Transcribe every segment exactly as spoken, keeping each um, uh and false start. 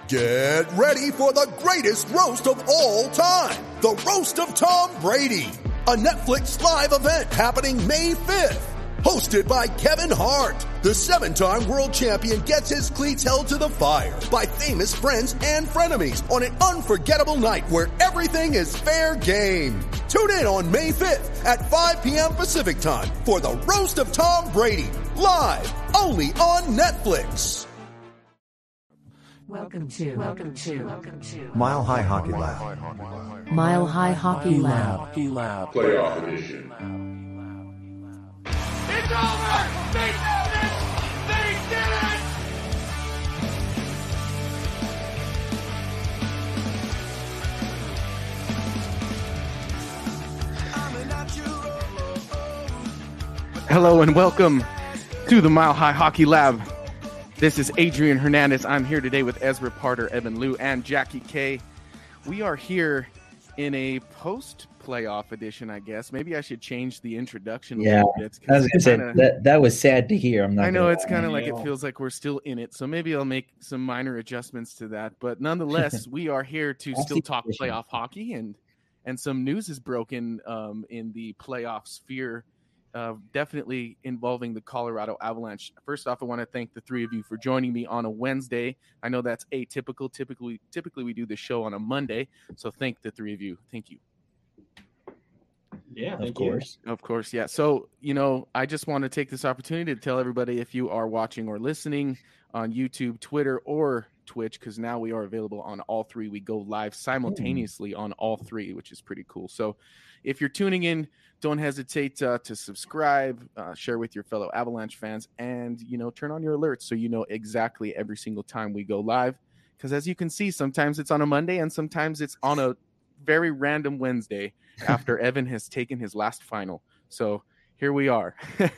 Get ready for the greatest roast of all time, the Roast of Tom Brady, a Netflix live event happening May fifth. Hosted by Kevin Hart, the seven-time world champion gets his cleats held to the fire by famous friends and frenemies on an unforgettable night where everything is fair game. Tune in on May fifth at five p.m. Pacific time for the Roast of Tom Brady, live only on Netflix. Welcome to, welcome to, welcome to Mile High Hockey Lab. Mile High Hockey Lab. Playoff Edition. It's over! They did it! They did it! Hello and welcome to the Mile High Hockey Lab. This is Adrian Hernandez. I'm here today with Ezra Parter, Evan Liu, and Jackie K. We are here in a post-playoff edition, I guess. Maybe I should change the introduction a yeah, little bit. I was going to say, kinda, that, that was sad to hear. I'm not I know, gonna it's kind of like know. it feels like we're still in it, so maybe I'll make some minor adjustments to that. But nonetheless, we are here to still talk playoff hockey, and and some news is broken um, in the playoff sphere, uh, definitely involving the Colorado Avalanche. First off, I want to thank the three of you for joining me on a Wednesday. I know that's atypical. Typically, typically we do the show on a Monday, so thank the three of you. Thank you. Yeah, Of course. Of course, yeah. So, you know, I just want to take this opportunity to tell everybody, if you are watching or listening on YouTube, Twitter, or Twitch, because now we are available on all three. We go live simultaneously on all three, which is pretty cool. So if you're tuning in, don't hesitate uh, to subscribe, uh, share with your fellow Avalanche fans, and, you know, turn on your alerts so you know exactly every single time we go live. Because as you can see, sometimes it's on a Monday and sometimes it's on a very random Wednesday after Evan has taken his last final. So here we are.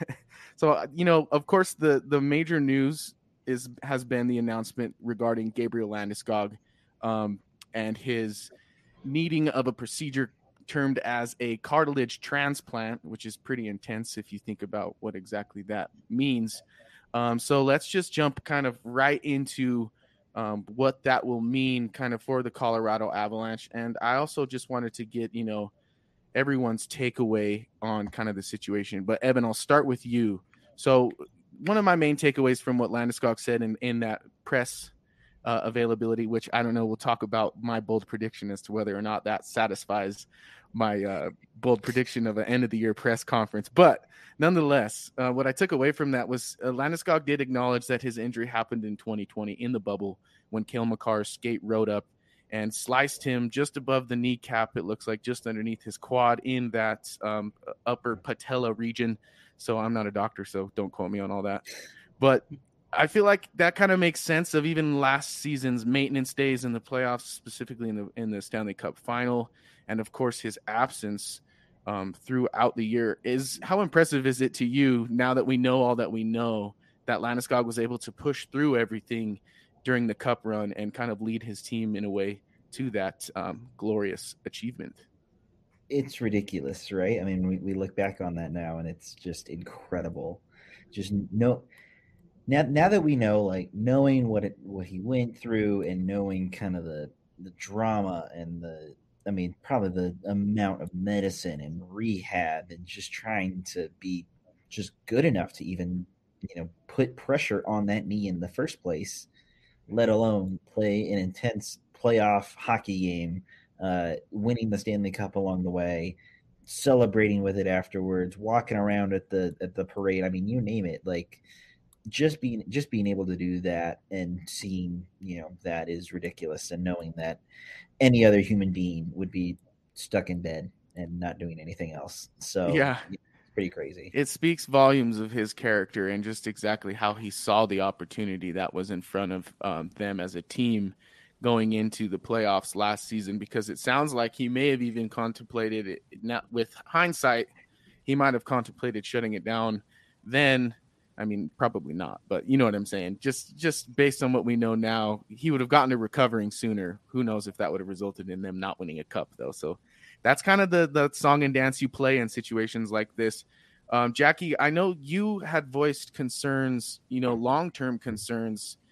So, you know, of course, the, the major news is has been the announcement regarding Gabriel Landeskog um, and his needing of a procedure termed as a cartilage transplant, which is pretty intense if you think about what exactly that means. Um, so let's just jump kind of right into Um, what that will mean kind of for the Colorado Avalanche. And I also just wanted to get, you know, everyone's takeaway on kind of the situation. But Evan, I'll start with you. So one of my main takeaways from what Landeskog said in, in that press uh, availability, which I don't know, we'll talk about my bold prediction as to whether or not that satisfies my uh, bold prediction of an end of the year press conference. But nonetheless, uh, what I took away from that was uh, Landeskog did acknowledge that his injury happened in twenty twenty in the bubble when Cale Makar's skate rode up and sliced him just above the kneecap. It looks like just underneath his quad in that um, upper patella region. So I'm not a doctor, so don't quote me on all that. But I feel like that kind of makes sense of even last season's maintenance days in the playoffs, specifically in the in the Stanley Cup final. And of course, his absence um, throughout the year. Is how impressive is it to you now that we know all that we know, that Landeskog was able to push through everything during the Cup run and kind of lead his team in a way to that um, glorious achievement? It's ridiculous, right? I mean, we, we look back on that now, and it's just incredible. Just no, now now that we know, like knowing what it what he went through, and knowing kind of the the drama and the, I mean, probably the amount of medicine and rehab and just trying to be just good enough to even, you know, put pressure on that knee in the first place, let alone play an intense playoff hockey game, uh, winning the Stanley Cup along the way, celebrating with it afterwards, walking around at the at the parade. I mean, you name it. Like just being just being able to do that and seeing, you know, that is ridiculous. And knowing that any other human being would be stuck in bed and not doing anything else. So yeah. Pretty crazy. It speaks volumes of his character and just exactly how he saw the opportunity that was in front of um, them as a team going into the playoffs last season, because it sounds like he may have even contemplated it. Not with hindsight, he might have contemplated shutting it down then. I mean, probably not, but you know what I'm saying? Just just based on what we know now, he would have gotten to recovering sooner. Who knows if that would have resulted in them not winning a cup, though. So that's kind of the, the song and dance you play in situations like this. Um, Jackie, I know you had voiced concerns, you know, long-term concerns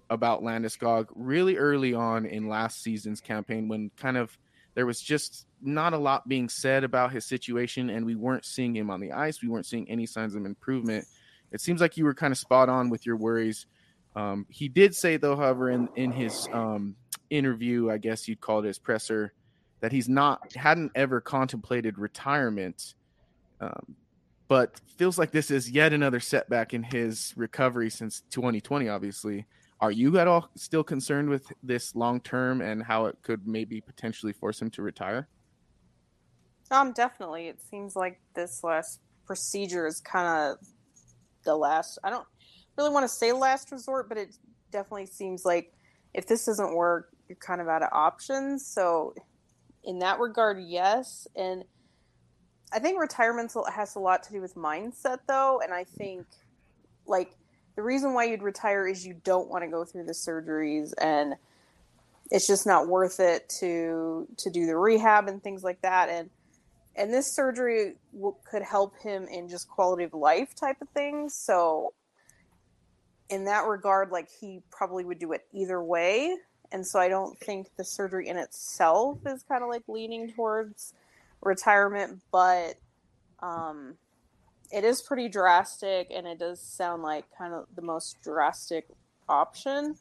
about Landeskog really early on in last season's campaign, when kind of there was just not a lot being said about his situation, and we weren't seeing him on the ice. We weren't seeing any signs of improvement. It seems like you were kind of spot on with your worries. Um, he did say, though, however, in, in his um, interview, I guess you'd call it his presser, that he's not hadn't ever contemplated retirement, um, but feels like this is yet another setback in his recovery since twenty twenty, obviously. Are you at all still concerned with this long term and how it could maybe potentially force him to retire? Um, definitely. It seems like this last procedure is kind of the last. I don't really want to say last resort, but it definitely seems like if this doesn't work, you're kind of out of options. So, in that regard, yes. And I think retirement has a lot to do with mindset, though. And I think, like, the reason why you'd retire is you don't want to go through the surgeries, and it's just not worth it to to do the rehab and things like that. And and this surgery w- could help him in just quality of life type of things. So in that regard, like, he probably would do it either way. And so I don't think the surgery in itself is kind of like leaning towards retirement, but um, it is pretty drastic, and it does sound like kind of the most drastic option.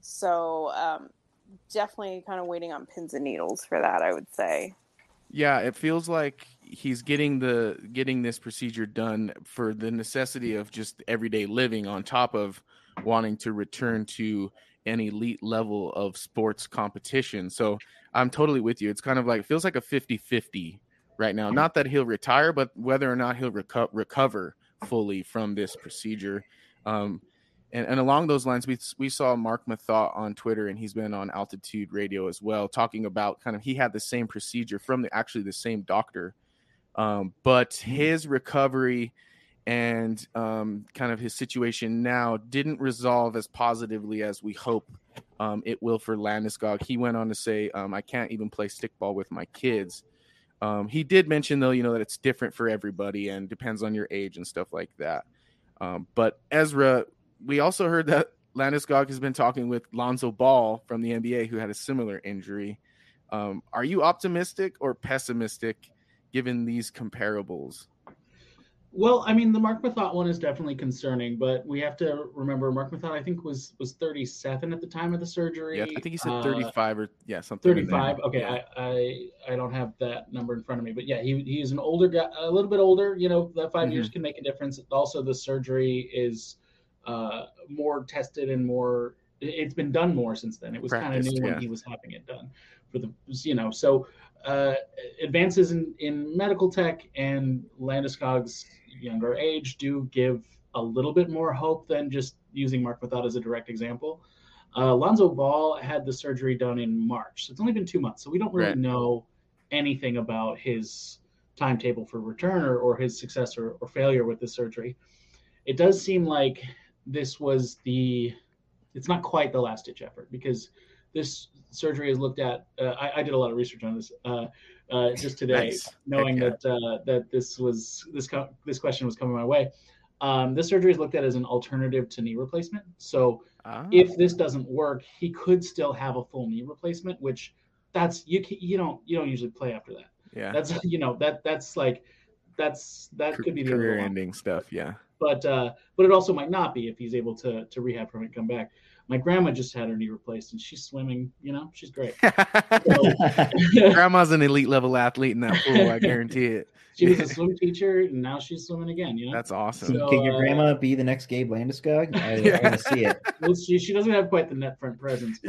So um, definitely kind of waiting on pins and needles for that, I would say. Yeah, it feels like he's getting the getting this procedure done for the necessity of just everyday living, on top of wanting to return to an elite level of sports competition. So I'm totally with you. It's kind of like, it feels like a fifty-fifty right now. Not that he'll retire, but whether or not he'll reco- recover fully from this procedure. Um, and, and along those lines, we we saw Mark Mathot on Twitter, and he's been on Altitude Radio as well, talking about kind of, he had the same procedure from the actually the same doctor, um, but his recovery and um, kind of his situation now didn't resolve as positively as we hope um, it will for Landeskog. He went on to say, um, I can't even play stickball with my kids. Um, he did mention, though, you know, that it's different for everybody and depends on your age and stuff like that. Um, but Ezra, we also heard that Landeskog has been talking with Lonzo Ball from the N B A, who had a similar injury. Um, are you optimistic or pessimistic given these comparables? Well, I mean, the Mark Mathot one is definitely concerning, but we have to remember Mark Mathot, I think, was was thirty-seven at the time of the surgery. Yeah, I think he said uh, thirty-five or yeah, something. thirty-five. Okay, yeah. I, I I don't have that number in front of me, but yeah, he he's an older guy, a little bit older. You know, that five mm-hmm. years can make a difference. Also, the surgery is uh, more tested and more. It's been done more since then. It was kind of new yeah. when he was having it done. For the you know, so uh, advances in in medical tech and Landeskog's younger age do give a little bit more hope than just using Mark Mathot as a direct example. Uh, Lonzo Ball had the surgery done in March, so it's only been two months, so we don't really right. know anything about his timetable for return or, or his success or, or failure with the surgery. It does seem like this was the, it's not quite the last ditch effort, because this surgery is looked at. Uh, I, I did a lot of research on this uh, uh, just today, nice. knowing yeah. that uh, that this was this co- this question was coming my way. Um, this surgery is looked at as an alternative to knee replacement. So ah. if this doesn't work, he could still have a full knee replacement, which that's you can, you don't you don't usually play after that. Yeah, that's you know that that's like that's that could be the career-ending stuff. Yeah, but uh, but it also might not be if he's able to to rehab from it and come back. My grandma just had her knee replaced, and she's swimming. You know, she's great. So, Grandma's an elite level athlete in that pool. I guarantee it. She was a swim teacher, and now she's swimming again. You know, that's awesome. So, Can your uh, grandma be the next Gabe Landeskog? I, yeah. I want to see it. Well, she she doesn't have quite the net front presence,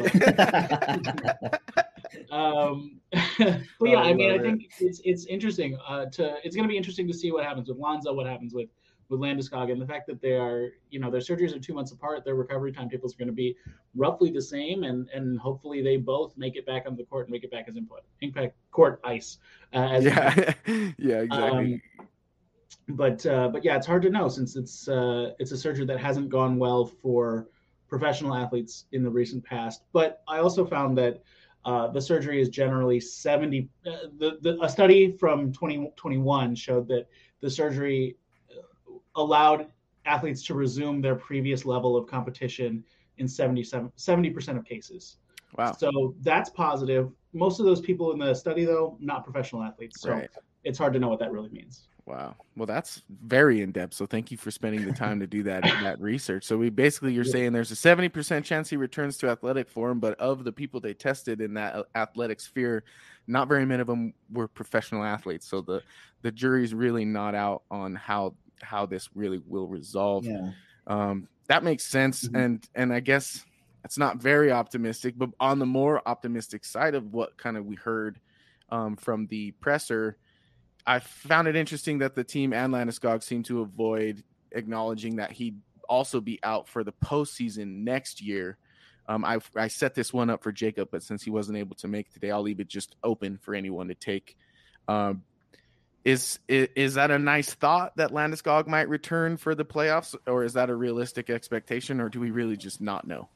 but. um, but yeah, I mean, I think it's it's interesting. Uh, to it's going to be interesting to see what happens with Lonzo, what happens with. with Landeskog, and the fact that they are, you know, their surgeries are two months apart, their recovery timetables are going to be roughly the same, and and hopefully they both make it back on the court and make it back as input, impact court ice. Uh, as yeah, yeah, exactly. Um, but uh, but yeah, it's hard to know since it's uh, it's a surgery that hasn't gone well for professional athletes in the recent past. But I also found that uh, the surgery is generally seventy. Uh, the, the a study from twenty twenty-one showed that the surgery allowed athletes to resume their previous level of competition in seventy percent of cases. Wow. So that's positive. Most of those people in the study, though, not professional athletes. So Right. it's hard to know what that really means. Wow. Well, that's very in depth. So thank you for spending the time to do that that research. So we basically, you're saying there's a seventy percent chance he returns to athletic form, but of the people they tested in that athletic sphere, not very many of them were professional athletes. So the the jury's really not out on how how this really will resolve. Yeah. Um, that makes sense. Mm-hmm. And and I guess it's not very optimistic, but on the more optimistic side of what kind of we heard um, from the presser, I found it interesting that the team and Landeskog seem to avoid acknowledging that he'd also be out for the postseason next year. Um, I I set this one up for Jacob, but since he wasn't able to make today, I'll leave it just open for anyone to take. Um, is, is is that a nice thought that Landeskog might return for the playoffs, or is that a realistic expectation, or do we really just not know?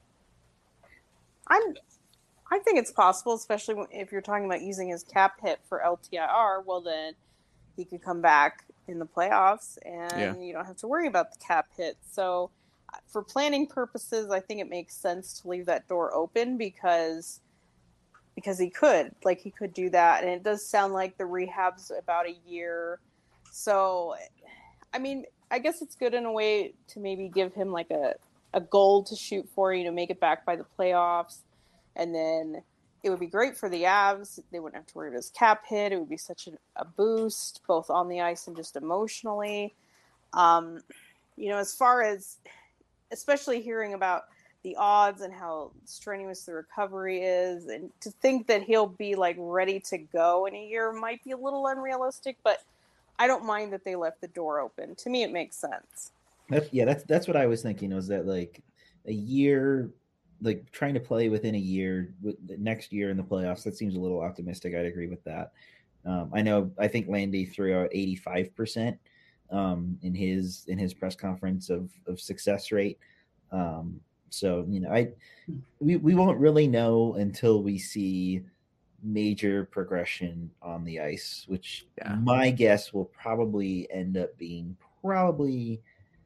I'm, I think it's possible, especially if you're talking about using his cap hit for L T I R. Well, then he could come back in the playoffs, and Yeah. you don't have to worry about the cap hit. So, for planning purposes, I think it makes sense to leave that door open because because he could, like, he could do that, and it does sound like the rehab's about a year. So, I mean, I guess it's good in a way to maybe give him like a. a goal to shoot for, you know, make it back by the playoffs. And then it would be great for the Avs. They wouldn't have to worry about his cap hit. It would be such a, a boost, both on the ice and just emotionally. Um, you know, as far as, especially hearing about the odds and how strenuous the recovery is, and to think that he'll be like ready to go in a year might be a little unrealistic, but I don't mind that they left the door open. To me, it makes sense. That's, yeah, that's that's what I was thinking. Was that like a year, like trying to play within a year, with next year in the playoffs? That seems a little optimistic. I'd agree with that. Um, I know. I think Landy threw out eighty-five percent um, in his in his press conference of of success rate. Um, so you know, I we we won't really know until we see major progression on the ice, which Yeah. my guess will probably end up being probably.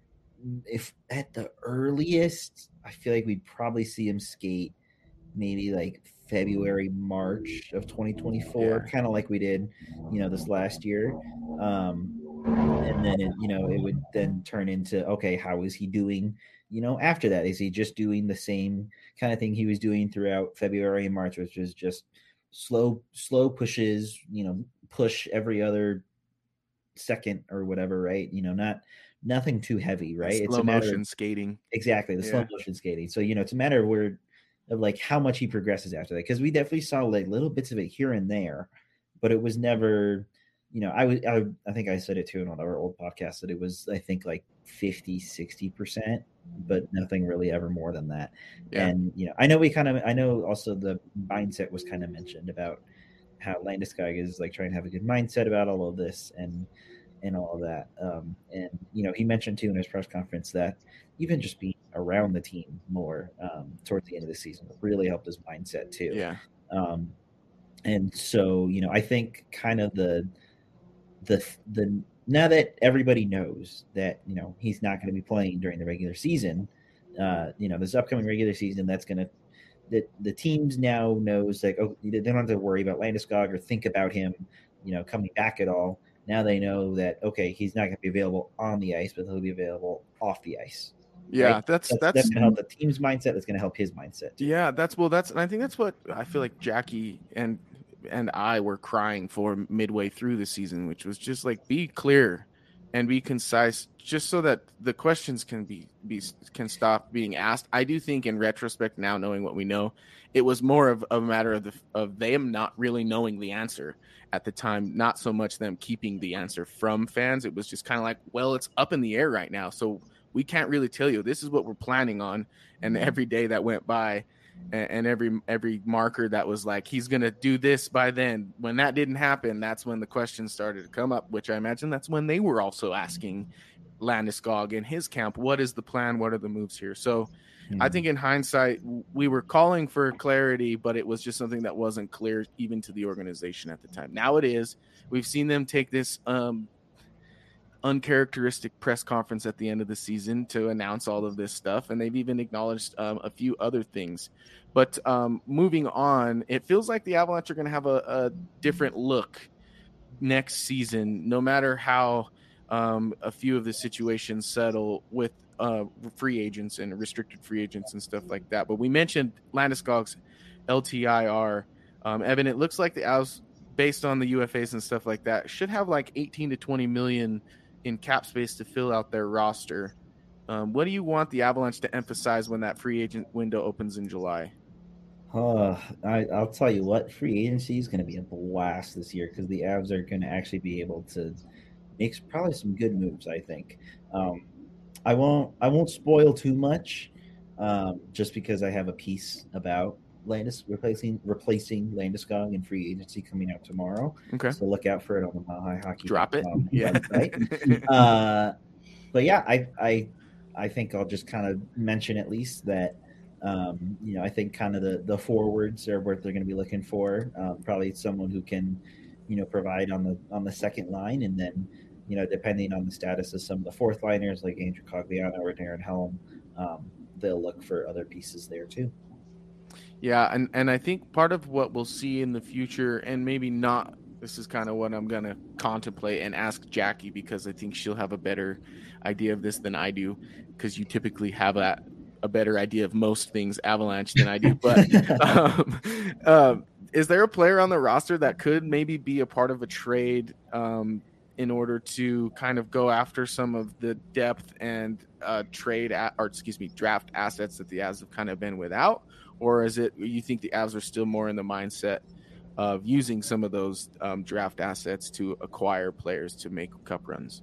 If at the earliest, I feel like we'd probably see him skate maybe like February, March of twenty twenty-four, Yeah. kind of like we did, you know, this last year. Um, and then, it, you know, it would then turn into, okay, how is he doing, you know, after that? Is he just doing the same kind of thing he was doing throughout February and March, which is just slow, slow pushes, you know, push every other second or whatever, right? You know, not, nothing too heavy, right? Slow It's a matter motion of, skating. exactly, the slow Yeah. motion skating. So, you know, it's a matter of where of like how much he progresses after that, because we definitely saw like little bits of it here and there, but it was never, you know, I was I, I think I said it too in one of our old podcasts that it was, I think, like fifty, sixty percent, but nothing really ever more than that. Yeah. And you know, I know we kind of I know also the mindset was kind of mentioned about how Landeskog is like trying to have a good mindset about all of this and and all of that. Um, and, you know, he mentioned too in his press conference that even just being around the team more um, towards the end of the season really helped his mindset too. Yeah. Um, and so, you know, I think kind of the, the, the, now that everybody knows that, you know, he's not going to be playing during the regular season, uh, you know, this upcoming regular season, that's going to, the, the teams now knows like, oh, they don't have to worry about Landeskog or think about him, you know, coming back at all. Now they know that, okay, he's not going to be available on the ice, but he'll be available off the ice. Yeah, right? that's that's, that's, that's going to help the team's mindset. That's going to help his mindset. Too. Yeah, that's well, that's and I think that's what I feel like Jackie and and I were crying for midway through the season, which was just like be clear and be concise, just so that the questions can be be can stop being asked. I do think, in retrospect, now knowing what we know, it was more of, of a matter of the of them not really knowing the answer at the time, not so much them keeping the answer from fans. It was just kind of like, well, it's up in the air right now, so we can't really tell you. This is what we're planning on. And every day that went by, and, and every every marker that was like, he's going to do this by then, when that didn't happen, that's when the questions started to come up, which I imagine that's when they were also asking Landeskog in his camp, what is the plan? What are the moves here? So mm-hmm. I think in hindsight, we were calling for clarity, but it was just something that wasn't clear even to the organization at the time. Now it is. We've seen them take this um, uncharacteristic press conference at the end of the season to announce all of this stuff, and they've even acknowledged um, a few other things. But um, moving on, it feels like the Avalanche are going to have a, a different look next season, no matter how um, a few of the situations settle with uh, free agents and restricted free agents and stuff like that. But we mentioned Landeskog's L T I R. Um, Evan, it looks like the Avs, based on the U F As and stuff like that, should have like eighteen to twenty million in cap space to fill out their roster. Um, what do you want the Avalanche to emphasize when that free agent window opens in July? Uh, I, I'll tell you what, free agency is going to be a blast this year because the Avs are going to actually be able to make probably some good moves, I think. Um, I won't I won't spoil too much um, just because I have a piece about Landis replacing replacing Landeskog in free agency coming out tomorrow. Okay. So look out for it on the Mile High Hockey Drop it. um, Yeah. website. uh, but yeah, I I I think I'll just kind of mention at least that um, you know, I think kind of the, the forwards are what they're going to be looking for. Um, probably someone who can, you know, provide on the on the second line, and then, you know, depending on the status of some of the fourth liners like Andrew Cogliano or Darren Helm, um, they'll look for other pieces there too. Yeah, and, and I think part of what we'll see in the future, and maybe not, this is kind of what I'm going to contemplate and ask Jackie, because I think she'll have a better idea of this than I do, because you typically have a, a better idea of most things Avalanche than I do. But um, um, is there a player on the roster that could maybe be a part of a trade um, in order to kind of go after some of the depth and uh, trade, at, or excuse me, draft assets that the Avs have kind of been without? Or is it you think the Avs are still more in the mindset of using some of those um, draft assets to acquire players to make cup runs?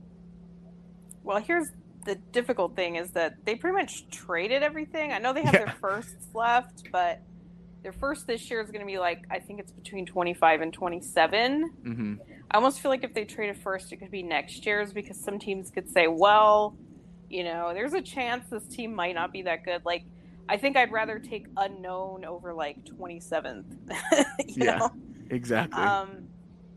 Well, here's the difficult thing is that they pretty much traded everything. I know they have Yeah. their firsts left, but their first this year is going to be like, I think it's between twenty-five and twenty-seven. Mm-hmm. I almost feel like if they trade a first, it could be next year's, because some teams could say, well, you know, there's a chance this team might not be that good. Like, I think I'd rather take unknown over like twenty-seventh. you Yeah. know? Exactly. Um,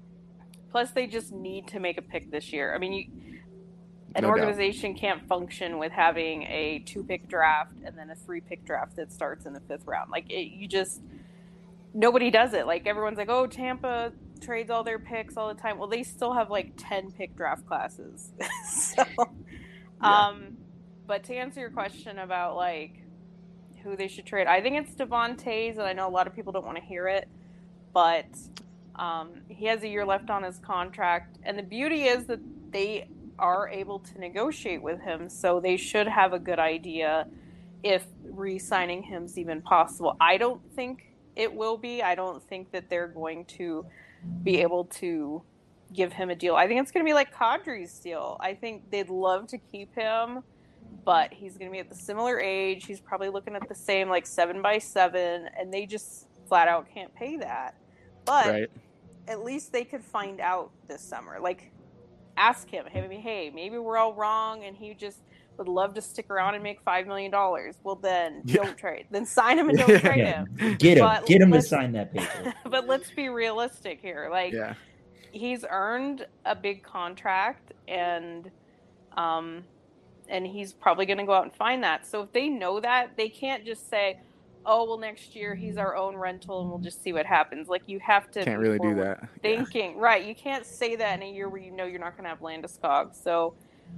plus, they just need to make a pick this year. I mean, you, an No doubt. organization can't function with having a two-pick draft and then a three-pick draft that starts in the fifth round. Like, it, you just nobody does it. Like, everyone's like, oh, Tampa trades all their picks all the time. Well, they still have like ten pick draft classes. so, Yeah. um, but to answer your question about like who they should trade, I think it's Devon Toews, and I know a lot of people don't want to hear it, but um, he has a year left on his contract, and the beauty is that they are able to negotiate with him, so they should have a good idea if re-signing him's even possible. I don't think it will be. I don't think that they're going to be able to give him a deal. I think it's going to be like Kadri's deal. I think they'd love to keep him, but he's going to be at the similar age. He's probably looking at the same like seven by seven, and they just flat out can't pay that. But Right. at least they could find out this summer. Like, ask him, hey, maybe, hey, maybe we're all wrong, and he just would love to stick around and make five million dollars. Well, then Yeah. don't trade. Then sign him and don't trade Yeah. him. Get him, But get him to let's- sign that paper. But let's be realistic here. Like, Yeah. he's earned a big contract, and um, and he's probably going to go out and find that. So if they know that, they can't just say, oh, well, next year he's our own rental and we'll just see what happens. Like, you have to Can't be really do forward that. thinking. Right. You can't say that in a year where you know you're not going to have Landeskog. So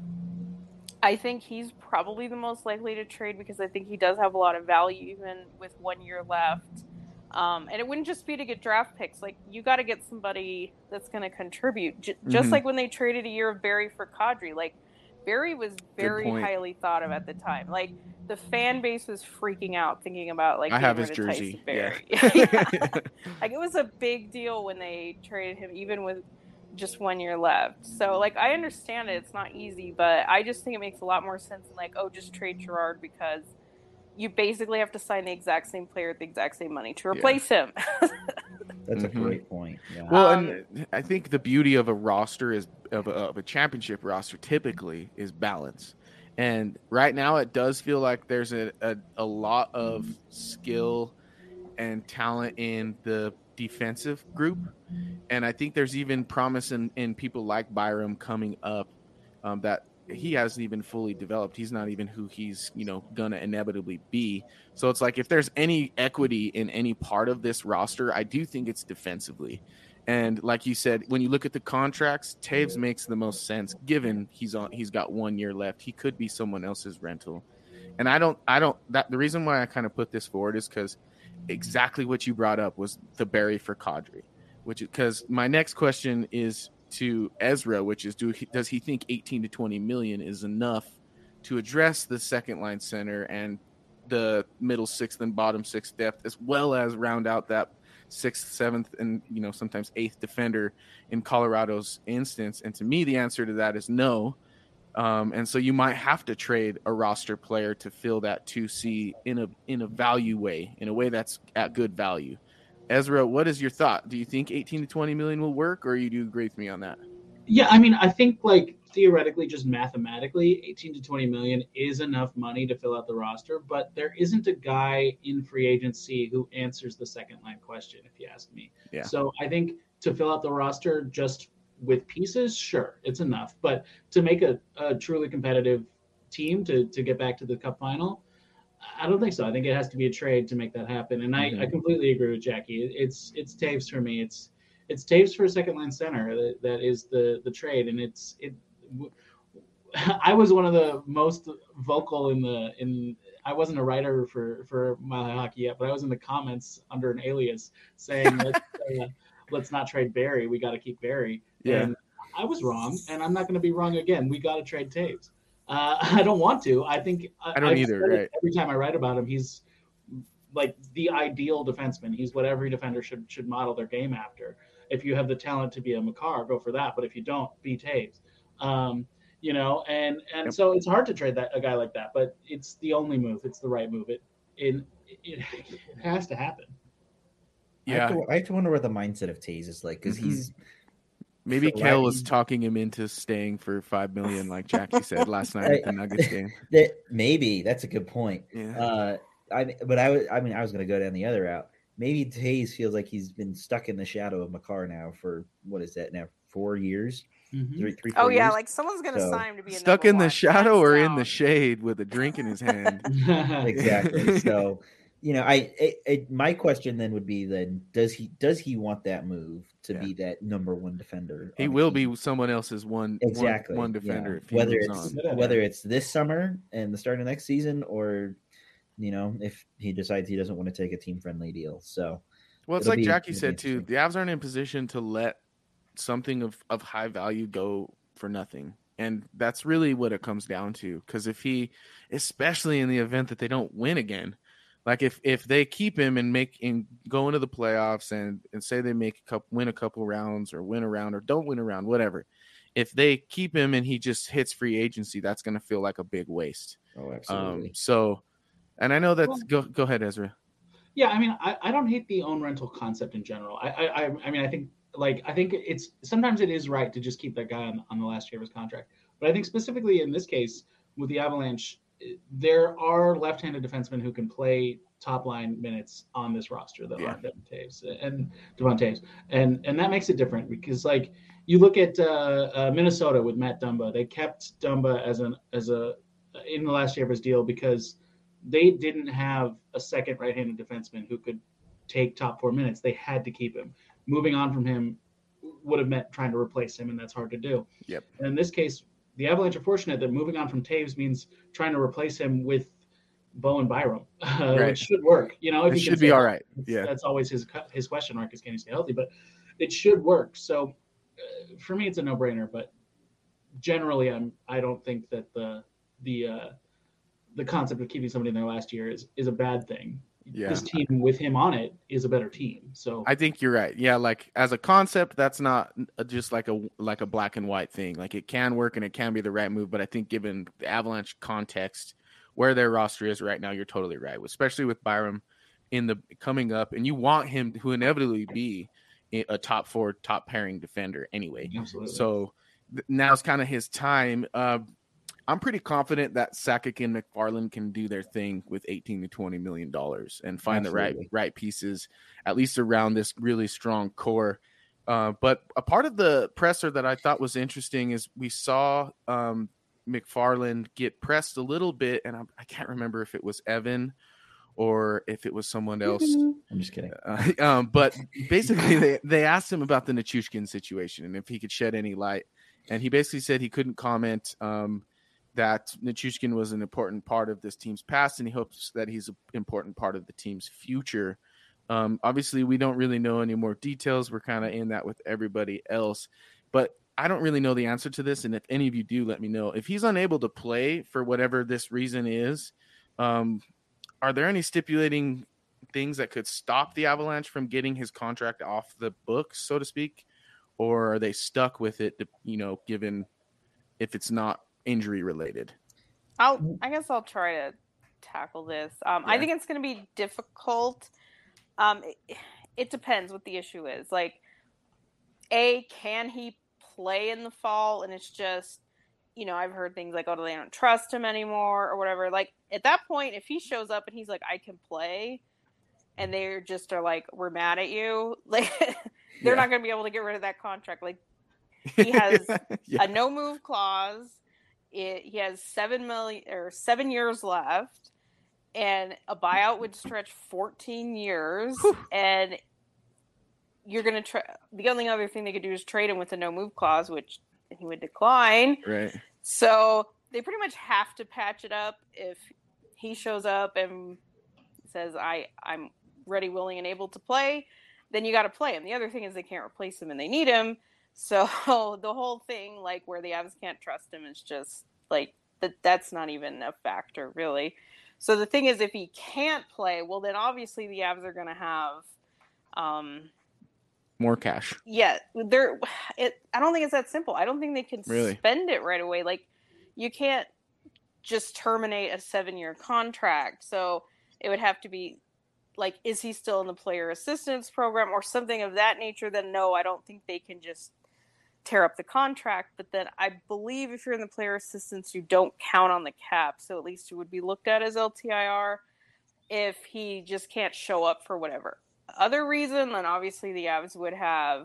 I think he's probably the most likely to trade, because I think he does have a lot of value even with one year left. Um, and it wouldn't just be to get draft picks. Like, you got to get somebody that's going to contribute. J- just Mhm. like when they traded a year of Barry for Kadri. Like, Barry was very point. highly thought of at the time. Like, the fan base was freaking out thinking about, like, I have getting his rid of jersey. Tyson Barry. Yeah. Yeah. Like, it was a big deal when they traded him, even with just one year left. So, like, I understand it. It's not easy, but I just think it makes a lot more sense than, like, oh, just trade Gerard, because you basically have to sign the exact same player at the exact same money to replace him. That's Mhm. a great point. Yeah. Well, Um, and I think the beauty of a roster is of a, of a championship roster typically is balance. And right now it does feel like there's a, a, a lot of skill and talent in the defensive group. And I think there's even promise in, in people like Byram coming up um, that he hasn't even fully developed. He's not even who he's, you know, gonna inevitably be. So it's like, if there's any equity in any part of this roster, I do think it's defensively. And like you said, when you look at the contracts, Taves makes the most sense given he's on he's got one year left. He could be someone else's rental. And I don't I don't that the reason why I kind of put this forward is because exactly what you brought up was the Barry for Kadri, which is because my next question is to Ezra, which is do he, does he think eighteen to twenty million is enough to address the second line center and the middle sixth and bottom sixth depth, as well as round out that sixth, seventh, and you know sometimes eighth defender in Colorado's instance? And to me, the answer to that is no. Um, and so you might have to trade a roster player to fill that two C in a in a value way, in a way that's at good value. Ezra, what is your thought? Do you think eighteen to twenty million will work, or you do agree with me on that? Yeah, I mean, I think like theoretically, just mathematically, eighteen to twenty million is enough money to fill out the roster, but there isn't a guy in free agency who answers the second line question, if you ask me. Yeah. So I think to fill out the roster just with pieces, sure, it's enough. But to make a, a truly competitive team to, to get back to the cup final, I don't think so. I think it has to be a trade to make that happen. And I, mm-hmm. I completely agree with Jackie. It's it's Taves for me. It's it's Taves for a second line center. That, that is the the trade. And it's it. I was one of the most vocal in the in. I wasn't a writer for for Mile High Hockey yet, but I was in the comments under an alias saying let's, uh, let's not trade Barry. We got to keep Barry. Yeah. And I was wrong, and I'm not going to be wrong again. We got to trade Taves. Uh, I don't want to. I think I don't I've either. Right. Every time I write about him, he's like the ideal defenseman. He's what every defender should should model their game after. If you have the talent to be a Makar, go for that. But if you don't, be Taves. Um, you know, and and yep. so it's hard to trade that a guy like that. But it's the only move. It's the right move. It it it, it has to happen. Yeah, I have, to, I have to wonder what the mindset of Taves is like, because mm-hmm. he's. Maybe so Kel was talking him into staying for five million, like Jackie said last night at the Nuggets game. That maybe that's a good point. Yeah. Uh, I but I was I mean I was going to go down the other route. Maybe Taves feels like he's been stuck in the shadow of Makar now for what is that now four years, mm-hmm. three, three, four Oh yeah, years? like someone's going to So, sign him to be a Stuck in number the one, shadow hands or down. in the shade with a drink in his hand. Exactly. So. You know, I it, it, my question then would be then does he does he want that move to Yeah. be that number one defender? He on the will team? be someone else's one exactly one, one defender. Yeah. If he whether moves it's on. whether it's this summer and the start of next season, or you know if he decides he doesn't want to take a team friendly deal. So Well, it's it'll like be- Jackie it'll said be too. interesting. The Avs aren't in position to let something of, of high value go for nothing, and that's really what it comes down to. Because if he, especially in the event that they don't win again, like if, if they keep him and make and go into the playoffs and, and say they make a couple, win a couple rounds or win a round or don't win a round, whatever. If they keep him and he just hits free agency, that's going to feel like a big waste. Oh, absolutely. Um, so, and I know that's Well- go go ahead, Ezra. Yeah, I mean, I, I don't hate the own rental concept in general. I, I I I mean, I think like I think it's sometimes it is right to just keep that guy on, on the last year of his contract. But I think specifically in this case with the Avalanche, there are left-handed defensemen who can play top line minutes on this roster that Yeah. aren't Devon Taves and Devon Taves, and and that makes it different because like you look at uh, uh, Minnesota with Matt Dumba, they kept Dumba as an as a in the last year of his deal because they didn't have a second right-handed defenseman who could take top four minutes. They had to keep him. Moving on from him would have meant trying to replace him, and that's hard to do. Yep. And in this case, the Avalanche are fortunate that moving on from Taves means trying to replace him with Bowen Byram, uh, Right. which should work. You know, if It he can should be stay all healthy. right. That's- Yeah. That's always his his question mark is can he stay healthy, but it should work. So uh, for me, it's a no-brainer. But generally, I'm I don't think that the the uh, the concept of keeping somebody in there last year is is a bad thing. Yeah. This team with him on it is a better team. So I think you're right. Yeah, like as a concept, that's not just like a like a black and white thing. Like it can work and it can be the right move, but I think given the Avalanche context, where their roster is right now, you're totally right. Especially with Byram in the coming up, and you want him to inevitably be a top four, top pairing defender anyway. absolutely. So th- now's kind of his time. Uh, I'm pretty confident that Sakic and McFarland can do their thing with eighteen to twenty million dollars and find the right Absolutely. right pieces, at least around this really strong core. Uh, but a part of the presser that I thought was interesting is we saw um, McFarland get pressed a little bit, and I, I can't remember if it was Evan or if it was someone else. I'm just kidding. Uh, um, but basically, they, they asked him about the Nichushkin situation and if he could shed any light. And he basically said he couldn't comment, um, that Nichushkin was an important part of this team's past, and he hopes that he's an important part of the team's future. Um, obviously, we don't really know any more details. We're kind of in that with everybody else. But I don't really know the answer to this, and if any of you do, let me know. If he's unable to play for whatever this reason is, um, are there any stipulating things that could stop the Avalanche from getting his contract off the books, so to speak? Or are they stuck with it, you know, given if it's not injury related? I'll, I guess I'll try to tackle this. Um, Yeah. I think it's going to be difficult. Um, it, it depends what the issue is. Like, A, can he play in the fall? And it's just, you know, I've heard things like, oh, they don't trust him anymore or whatever. Like, at that point, if he shows up and he's like, I can play, and they're just are like, we're mad at you, like, they're Yeah. not going to be able to get rid of that contract. Like, he has Yeah. a no move clause. It, he has seven million or seven years left, and a buyout would stretch fourteen years. Whew. And you're going to try. The only other thing they could do is trade him with a no move clause, which he would decline. Right. So they pretty much have to patch it up. If he shows up and says, I, I'm ready, willing, and able to play, then you got to play him. The other thing is they can't replace him and they need him. So the whole thing, like where the Avs can't trust him, is just like that. That's not even a factor, really. So the thing is, if he can't play, well, then obviously the Avs are going to have, um, More cash. yeah, they're. It. I don't think it's that simple. I don't think they can Really? spend it right away. Like, you can't just terminate a seven-year contract. So it would have to be, like, is he still in the player assistance program or something of that nature? Then no, I don't think they can just tear up the contract. But then I believe if you're in the player assistance, you don't count on the cap. So at least it would be looked at as L T I R if he just can't show up for whatever other reason. Then obviously the Avs would have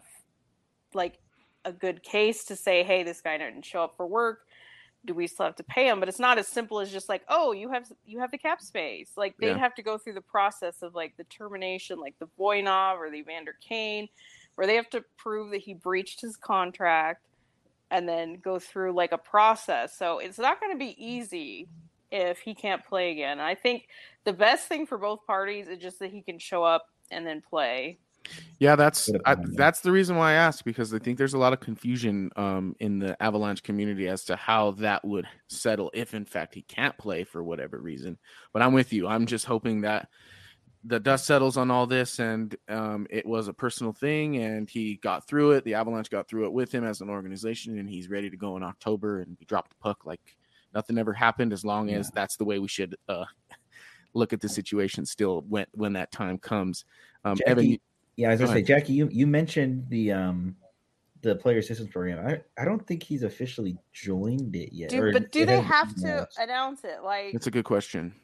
like a good case to say, hey, this guy didn't show up for work. Do we still have to pay him? But it's not as simple as just like, oh, you have you have the cap space. Like, they'd Yeah. have to go through the process of like the termination, like the Voinov or the Evander Kane, where they have to prove that he breached his contract and then go through like a process. So it's not going to be easy if he can't play again. I think the best thing for both parties is just that he can show up and then play. Yeah, that's Good I, opinion. that's the reason why I asked, because I think there's a lot of confusion um, in the Avalanche community as to how that would settle if, in fact, he can't play for whatever reason. But I'm with you. I'm just hoping that the dust settles on all this, and um, it was a personal thing, and he got through it. The Avalanche got through it with him as an organization, and he's ready to go in October, and he dropped the puck like nothing ever happened, as long as that's the way we should uh, look at the situation still when, when that time comes. Um, Jackie, Evan, you- yeah, I was go gonna say, ahead. Jackie, you, you mentioned the um the player assistance program. I I don't think he's officially joined it yet. Do, or but do it they hasn't have been to announced. announce it? Like, That's a good question,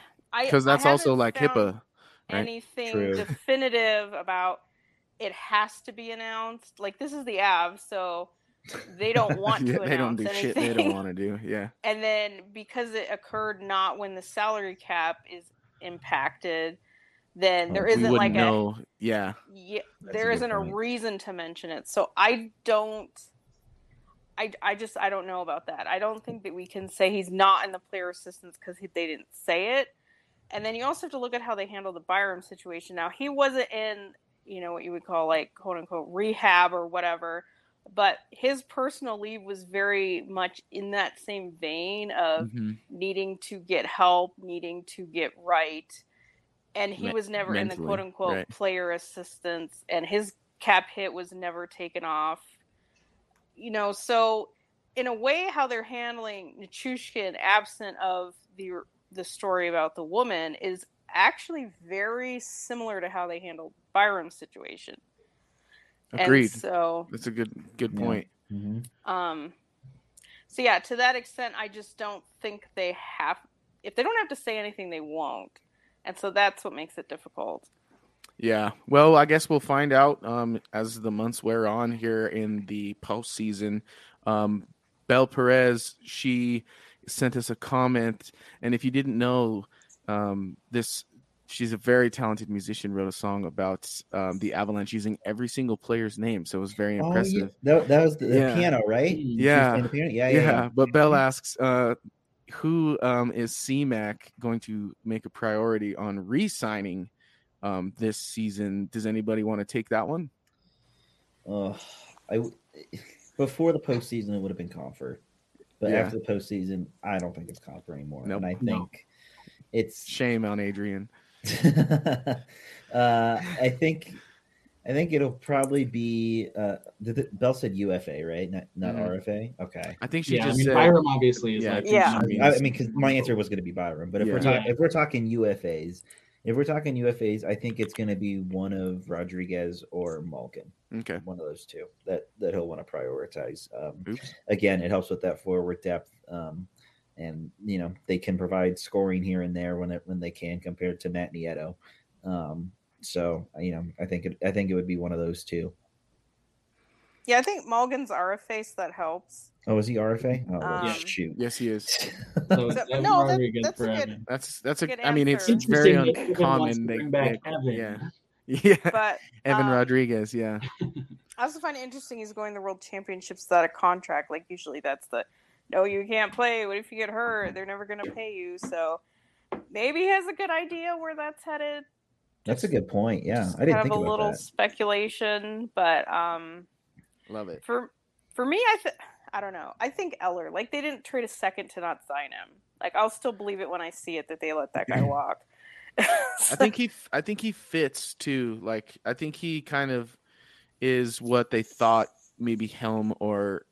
I because that's I also haven't like found HIPAA. right? anything True. definitive about it has to be announced. Like, this is the Avs, so they don't want Yeah, to they don't announce do anything. shit they don't want to do. Yeah, And then because it occurred not when the salary cap is impacted, then there Oh, we isn't we like wouldn't know. Yeah, a yeah, That's there a good isn't a point. reason to mention it. So I don't. I, I just I don't know about that. I don't think that we can say he's not in the player assistance because they didn't say it. And then you also have to look at how they handle the Byram situation. Now, he wasn't in, you know, what you would call like quote unquote rehab or whatever, but his personal leave was very much in that same vein of Mhm. needing to get help, needing to get right. And he Me- was never in the mentally, quote unquote right. player assistance, and his cap hit was never taken off. You know, so in a way, how they're handling Nichushkin, absent of the the story about the woman, is actually very similar to how they handled Byram's situation. agreed. And so, That's a good good Yeah. point. Mhm. um, so yeah, to that extent, I just don't think they have. If they don't have to say anything, they won't, and so that's what makes it difficult. Yeah. Well, I guess we'll find out um, as the months wear on here in the postseason. Um, Belle Perez, she sent us a comment, and if you didn't know, um, this she's a very talented musician. Wrote a song about um, the Avalanche using every single player's name, so it was very impressive. Oh, yeah. that, that was the, the Yeah. piano, right? Mm. She was Yeah. playing the piano? Yeah, Yeah, yeah, yeah. but Belle asks, uh, who um, is C MAC going to make a priority on re-signing um, this season? Does anybody want to take that one? Uh, I w- before the postseason, it would have been Comfort, but Yeah. after the postseason, I don't think it's Comfort anymore. Nope. And I think No. it's Shame on Adrian. uh, I think I think it'll probably be uh, did the, Belle said U F A, right? Not not Mhm. R F A. Okay. I think she Yeah, I just mean, said. Byram obviously is Yeah, I like think Yeah. she means- I, I mean, because my answer was going to be Byram, but if we're Yeah. talking Yeah. if we're talking U F As, if we're talking U F As, I think it's going to be one of Rodriguez or Malkin, Okay. one of those two that that he'll want to prioritize. Um, Oops. again, it helps with that forward depth, um, and you know they can provide scoring here and there when it when they can compared to Matt Nieto. Um, so you know, I think it, I think it would be one of those two. Yeah, I think Mulligan's R F A, so that helps. Oh, is he R F A? Oh, well, Um, shoot. Yes, he is. So So- it's Evan no, that- Rodriguez that's for a good- Evan. That's that's a. Good I mean, it's answer. very Interesting that Evan wants uncommon. to They, bring back they- Evan. yeah, yeah. But Evan um, Rodriguez. Yeah. I also find it interesting he's going to the World Championships without a contract. Like usually that's the no, you can't play. What if you get hurt? They're never going to pay you. So maybe he has a good idea where that's headed. That's a good point. Yeah, Just I didn't kind think of a about little that. speculation, but um, Love it. for for me, I th- I don't know. I think Eller, like they didn't trade a second to not sign him. Like I'll still believe it when I see it that they let that guy walk. I think he. I think he fits too. Like I think he kind of is what they thought maybe Helm or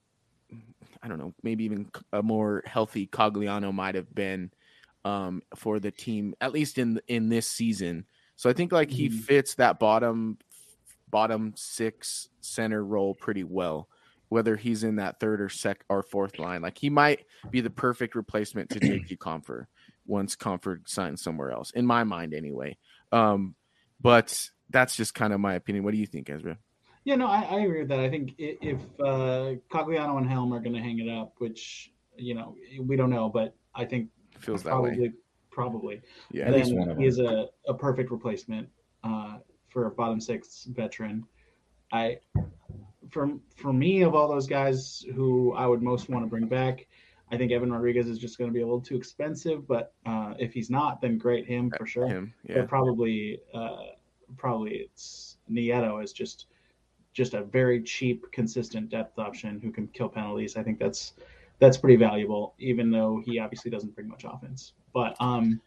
I don't know, maybe even a more healthy Cogliano might have been um, for the team, at least in in this season. So I think like he Mhm. fits that bottom bottom six center role pretty well, whether he's in that third or sec or fourth line. Like he might be the perfect replacement to J P Comfort once Comfort signs somewhere else, in my mind anyway. Um, but that's just kind of my opinion. What do you think, Ezra? Yeah, no, I, I agree with that. I think i- if uh, Cogliano and Helm are going to hang it up, which you know we don't know, but I think Feels that probably, way. probably, Yeah. At least one then of he is them. a, a perfect replacement uh, for a bottom six veteran. I, for for me, of all those guys who I would most want to bring back, I think Evan Rodriguez is just going to be a little too expensive. But uh, if he's not, then great, him for sure. Him. Yeah. But probably, uh, probably it's Nieto is just just a very cheap, consistent depth option who can kill penalties. I think that's that's pretty valuable, even though he obviously doesn't bring much offense. But um,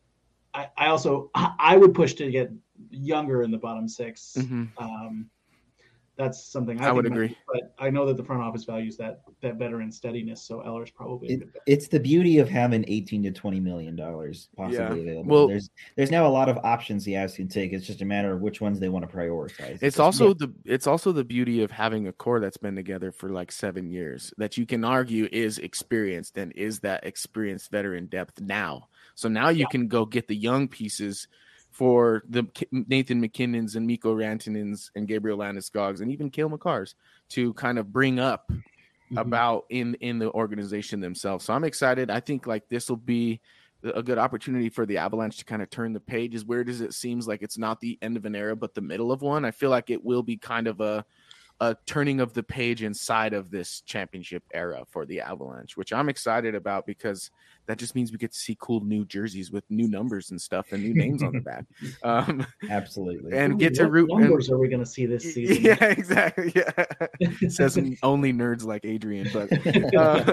I, I also I would push to get younger in the bottom six. Mhm. Um, that's something I, I think would might- agree. But I know that the front office values that that veteran steadiness. So Eller's probably a It, good bet. it's the beauty of having eighteen to twenty million dollars possibly Yeah. available. Well- there's there's now a lot of options the Avs can take. It's just a matter of which ones they want to prioritize. It's also the it's also the beauty of having a core that's been together for like seven years that you can argue is experienced and is that experienced veteran depth now. So now you can go get the young pieces for the K- Nathan McKinnons and Mikko Rantanens and Gabriel Landeskog's and even Cale Makar's to kind of bring up Mhm. about in in the organization themselves. So I'm excited. I think like this will be a good opportunity for the Avalanche to kind of turn the page. As weird as it seems, like it's not the end of an era, but the middle of one. I feel like it will be kind of a a turning of the page inside of this championship era for the Avalanche, which I'm excited about because that just means we get to see cool new jerseys with new numbers and stuff and new names on the back. Um, absolutely. and Ooh, get to what root. and- numbers are we going to see this season? yeah, exactly. Yeah, it says only nerds like Adrian. But uh,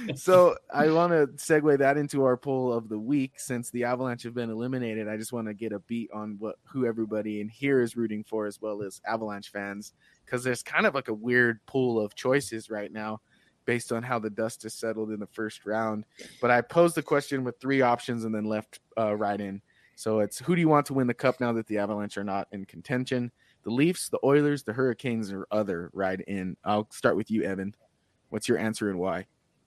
so I want to segue that into our poll of the week. Since the Avalanche have been eliminated, I just want to get a beat on what who everybody in here is rooting for, as well as Avalanche fans, because there's kind of like a weird pool of choices right now based on how the dust has settled in the first round. But I posed the question with three options and then left uh, right in. So it's who do you want to win the cup now that the Avalanche are not in contention? The Leafs, the Oilers, the Hurricanes, or other ride in. I'll start with you, Evan. What's your answer and why?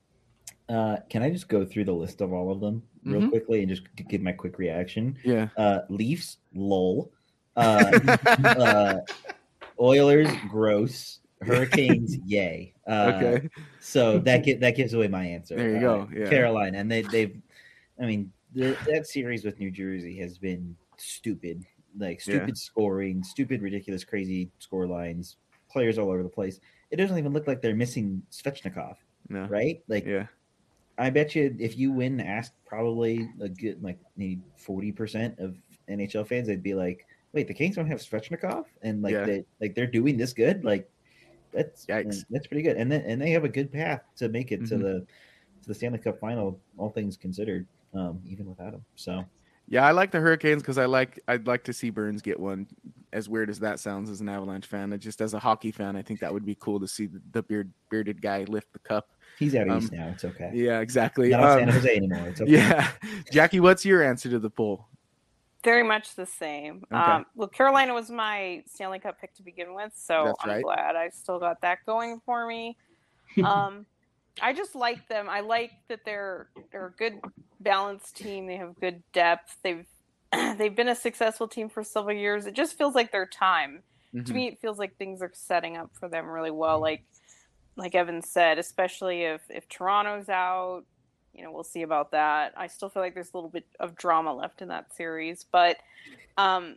Uh, can I just go through the list of all of them real Mhm. quickly and just g- give my quick reaction? Yeah. Uh, Leafs, lol. Uh, uh, Oilers, gross. Hurricanes, yay. Uh, Okay. So that gi- that gives away my answer. There you Uh, go, yeah. Carolina, and they they've, I mean, the, that series with New Jersey has been stupid, like stupid Yeah. scoring, stupid, ridiculous, crazy score lines, players all over the place. It doesn't even look like they're missing Svechnikov, No. right? Like, Yeah. I bet you if you win, ask probably a good like maybe forty percent of N H L fans, they'd be like, "Wait, the Kings don't have Svechnikov, and like Yeah. they like they're doing this good, like." That's Yikes. that's pretty good, and then and they have a good path to make it to Mhm. the to the Stanley Cup final, all things considered, um, even without him. So Yeah, I like the Hurricanes because I like I'd like to see Burns get one. As weird as that sounds, as an Avalanche fan, and just as a hockey fan, I think that would be cool to see the, the beard bearded guy lift the cup. he's out Um, east now. It's okay. Yeah, exactly. Not on Um, San Jose anymore. It's okay. Yeah, Jackie, what's your answer to the poll? Very much the same. Okay. Um, well, Carolina was my Stanley Cup pick to begin with, so That's I'm right. glad I still got that going for me. Um, I just like them. I like that they're they're a good balanced team. They have good depth. They've they've been a successful team for several years. It just feels like their time. To Mhm. me, it feels like things are setting up for them really well. Like like Evan said, especially if if Toronto's out. You know, we'll see about that. I still feel like there's a little bit of drama left in that series, but um,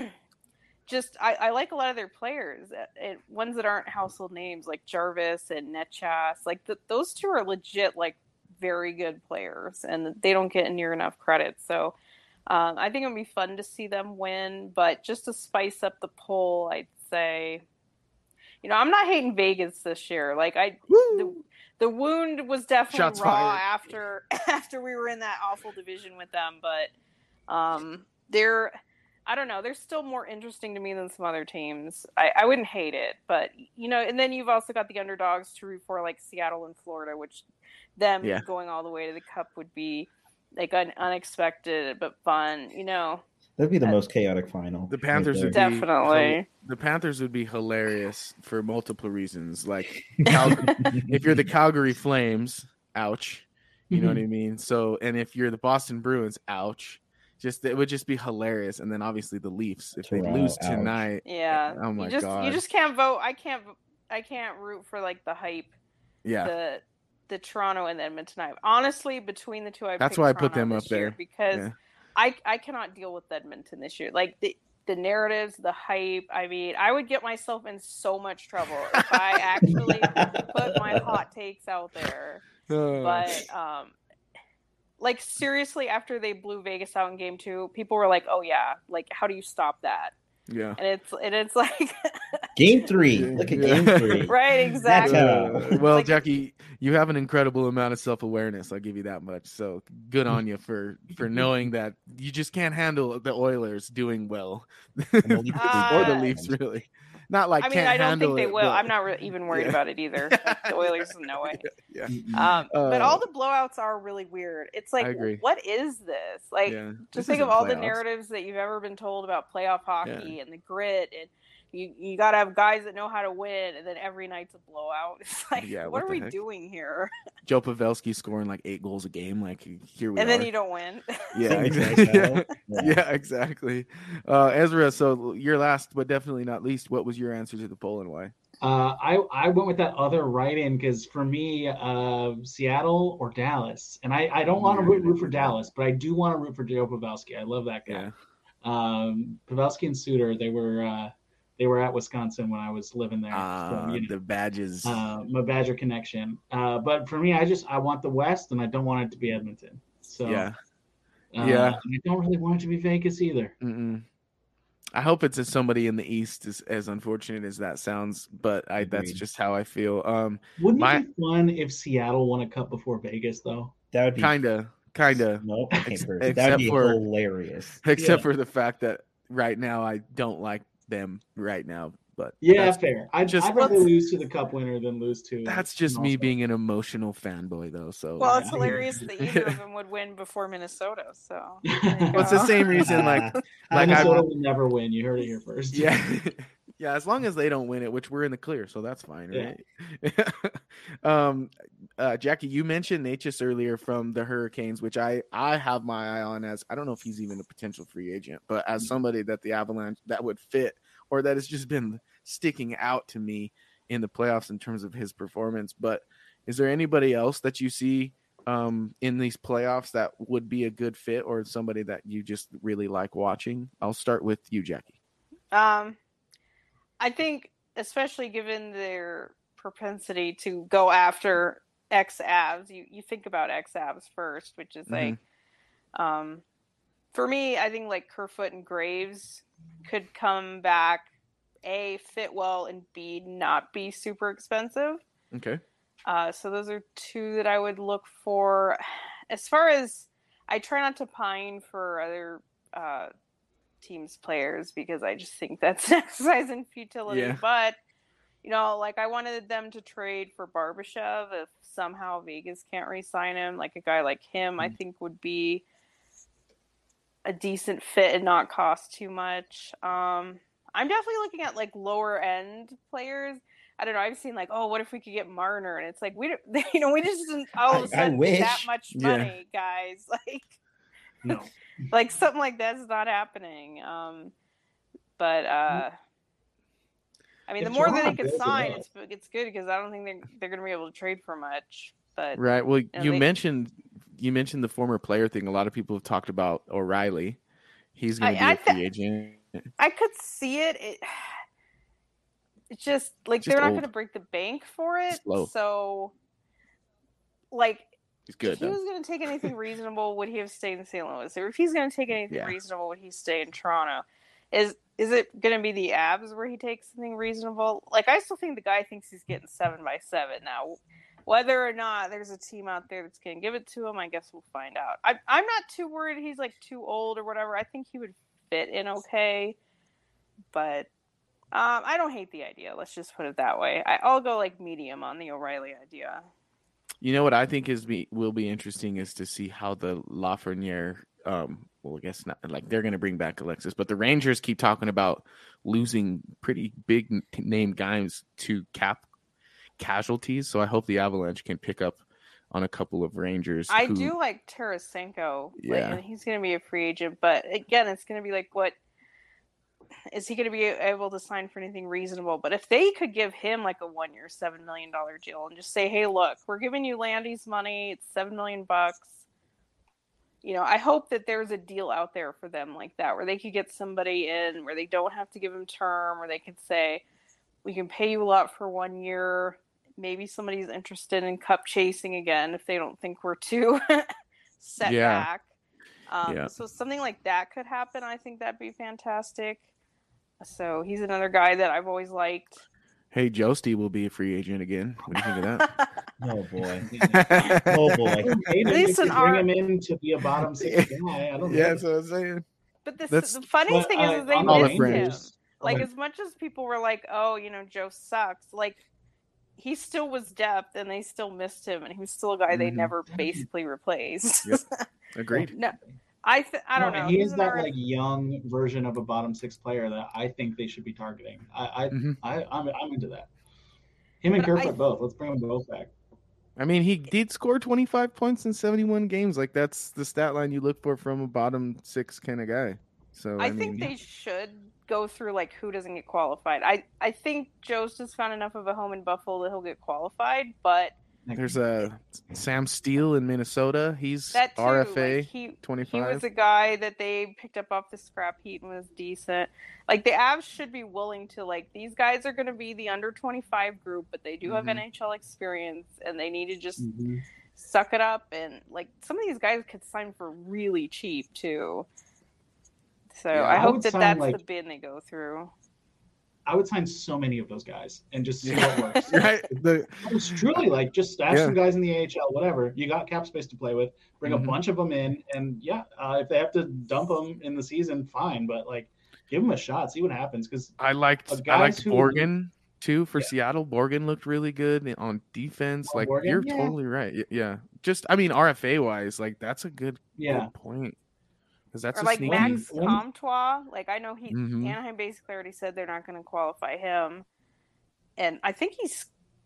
just I, I like a lot of their players, and ones that aren't household names like Jarvis and Netchas. Like the, those two are legit, like very good players, and they don't get near enough credit. So um, I think it'll be fun to see them win. But just to spice up the poll, I'd say, you know, I'm not hating Vegas this year. Like I. The, The wound was definitely Shots raw fired. after after we were in that awful division with them, but um, they're I don't know, they're still more interesting to me than some other teams. I, I wouldn't hate it, but you know, and then you've also got the underdogs to root for, like Seattle and Florida, which them Yeah. going all the way to the Cup would be like un- unexpected but fun. You know, That'd be the Uh, most chaotic final. The Panthers right would there. be Definitely. the Panthers would be hilarious for multiple reasons. Like Cal- if you're the Calgary Flames, ouch. You know what I mean? So, and if you're the Boston Bruins, ouch. Just it would just be hilarious. And then obviously the Leafs, if they Toronto, lose ouch. tonight, yeah. Oh my you just God. you just can't vote. I can't I can't root for like the hype. yeah, the the Toronto and Edmonton. I honestly between the two, I That's picked why I put Toronto them this up there. year because Yeah. I I cannot deal with Edmonton this year. Like the the narratives, the hype. I mean, I would get myself in so much trouble if I actually put my hot takes out there. Uh, But um, like seriously, after they blew Vegas out in Game Two, people were like, "Oh yeah, like how do you stop that?" yeah. And it's and it's like, Game three. Look at Yeah. game three. right, exactly. That's Uh, well, Like- Jackie, you have an incredible amount of self-awareness. I'll give you that much. So good on you for for knowing that you just can't handle the Oilers doing well, And the Leafs Uh, or the did Leafs that. really. Not like I mean, can't I don't handle think they it, will. but- I'm not re- even worried Yeah. about it either. Like, the Oilers, no way. Yeah, Um, but Uh, all the blowouts are really weird. It's like, agree. what is this? Like, yeah. just This think of isn't all the playoffs. narratives that you've ever been told about playoff hockey and the grit, and you you got to have guys that know how to win, and then every night's a blowout. It's like, Yeah, what, what are the we heck? doing here? Joe Pavelski scoring like eight goals a game. Like here we and are. then you don't win. Yeah, Same with exactly. Nashville. yeah, Yeah. exactly. Uh, Ezra, so you're last, but definitely not least. What was your answer to the poll and why? Uh, I I went with that other write-in because for me, uh, Seattle or Dallas, and I, I don't want to Yeah, root, root for Dallas, but I do want to root for Joe Pavelski. I love that guy. Yeah, Um, Pavelski and Suter, they were uh, they were at Wisconsin when I was living there. uh, so, you know, the badges. uh, my Badger connection. Uh, but for me, I just I want the West, and I don't want it to be Edmonton. So yeah, uh, Yeah. and I don't really want it to be Vegas either. Mm-mm. I hope it's a somebody in the East, as, as unfortunate as that sounds, but I that's Agreed. just how I feel. Um, Wouldn't My- it be fun if Seattle won a cup before Vegas, though? That would be kinda, kinda, Nope, I can't Ex- curse. That except would be for- hilarious. except Yeah. for the fact that right now I don't like them right now. But Yeah, that's, fair. I'd, just- I'd rather lose to the cup winner than lose to. that's just an me All-Star. being an emotional fanboy, though. So Well, it's Yeah. hilarious that either of them would win before Minnesota. So there you well, it's the go. same reason. Like, like I Minnesota will never win. You heard it here first. yeah, yeah. As long as they don't win it, which we're in the clear, so that's fine, Yeah. right? um, uh, Jackie, you mentioned Natchez earlier from the Hurricanes, which I, I have my eye on as, I don't know if he's even a potential free agent, but as somebody that the Avalanche that would fit, or that has just been sticking out to me in the playoffs in terms of his performance. But is there anybody else that you see um, in these playoffs that would be a good fit, or somebody that you just really like watching? I'll start with you, Jackie. Um, I think, especially given their propensity to go after ex-Avs, you, you think about ex-Avs first, which is like, mm-hmm. um, for me, I think like Kerfoot and Graves could come back, A, fit well, and B, not be super expensive. Okay. Uh, so those are two that I would look for. As far as, I try not to pine for other uh, teams' players because I just think that's an exercise in futility. Yeah. But, you know, like I wanted them to trade for Barbashev if somehow Vegas can't re-sign him. Like a guy like him, mm-hmm. I think would be a decent fit and not cost too much. Um, I'm definitely looking at like lower end players. I don't know. I've seen like, oh, what if we could get Marner? And it's like, we don't, you know, we just didn't all of a sudden that much money, yeah. guys. Like, no, like something like that's not happening. Um, but uh, I mean, if the more that they could sign, it's it's good because I don't think they're they're going to be able to trade for much. But right. Well, you, know, you they, mentioned you mentioned the former player thing. A lot of people have talked about O'Reilly. He's going to be I, a free th- agent. I could see it. it It's just like just they're old. not going to break the bank for it. Slow. So, like, he's good, if he though. was going to take anything reasonable, would he have stayed in Saint Louis? Or if he's going to take anything yeah. reasonable, would he stay in Toronto? Is is it going to be the Avs where he takes something reasonable? Like, I still think the guy thinks he's getting seven by seven now. Whether or not there's a team out there that's going to give it to him, I guess we'll find out. I, I'm not too worried he's like too old or whatever. I think he would fit in okay, but. Um, I don't hate the idea. Let's just put it that way. I, I'll go like medium on the O'Reilly idea. You know what I think is be, will be interesting is to see how the Lafreniere, um, well, I guess not like they're going to bring back Alexis, but the Rangers keep talking about losing pretty big name guys to cap casualties. So I hope the Avalanche can pick up on a couple of Rangers. I who, do like Tarasenko. Yeah. Like, and he's going to be a free agent, but again, it's going to be like what. Is he going to be able to sign for anything reasonable? But if they could give him like a one-year, seven million dollars deal and just say, hey, look, we're giving you Landy's money. It's seven million bucks. You know, I hope that there's a deal out there for them like that where they could get somebody in where they don't have to give him term, where they could say, we can pay you a lot for one year. Maybe somebody's interested in cup chasing again if they don't think we're too set yeah. back. Um, yeah. So something like that could happen. I think that'd be fantastic. So he's another guy that I've always liked. Hey, Joesty will be a free agent again. What do you think of that? Oh boy! Oh boy! At least bring our... him in to be a bottom six guy. I don't know. Yeah, that's what I'm saying. But this, that's... the funniest thing uh, is, is they missed him. Rangers. Like as much as people were like, "Oh, you know, Joe sucks," like he still was depth, and they still missed him, and he was still a guy mm-hmm. they never basically replaced. Yep. Agreed. No. I th- I don't no, know. He He's is that already... like young version of a bottom six player that I think they should be targeting. I I, mm-hmm. I I'm I'm into that. Him and Kerfoot I... both. Let's bring them both back. I mean, he did score twenty-five points in seventy-one games. Like that's the stat line you look for from a bottom six kind of guy. So I, I think mean, they should go through like who doesn't get qualified. I I think Joe's just found enough of a home in Buffalo that he'll get qualified, but. There's a Sam Steele in Minnesota. He's that too. R F A like he, twenty-five. He was a guy that they picked up off the scrap heap and was decent. Like the Avs should be willing to like these guys are going to be the under twenty-five group, but they do mm-hmm. have N H L experience and they need to just mm-hmm. suck it up. And like some of these guys could sign for really cheap too. So yeah, I, I hope that that's like... the bin they go through. I would sign so many of those guys and just see what works. Right. The, it's truly like just ask yeah. some guys in the A H L, whatever. You got cap space to play with. Bring mm-hmm. a bunch of them in, and yeah, uh, if they have to dump them in the season, fine. But like, give them a shot, see what happens. Because I liked I liked who, Borgen too for yeah. Seattle. Borgen looked really good on defense. Oh, like Borgen? You're yeah. totally right. Yeah. Just I mean, R F A wise, like that's a good, yeah. good point. Because that's or a like sneaky... Max Comtois. Like I know he mm-hmm. Anaheim basically already said they're not going to qualify him, and I think he's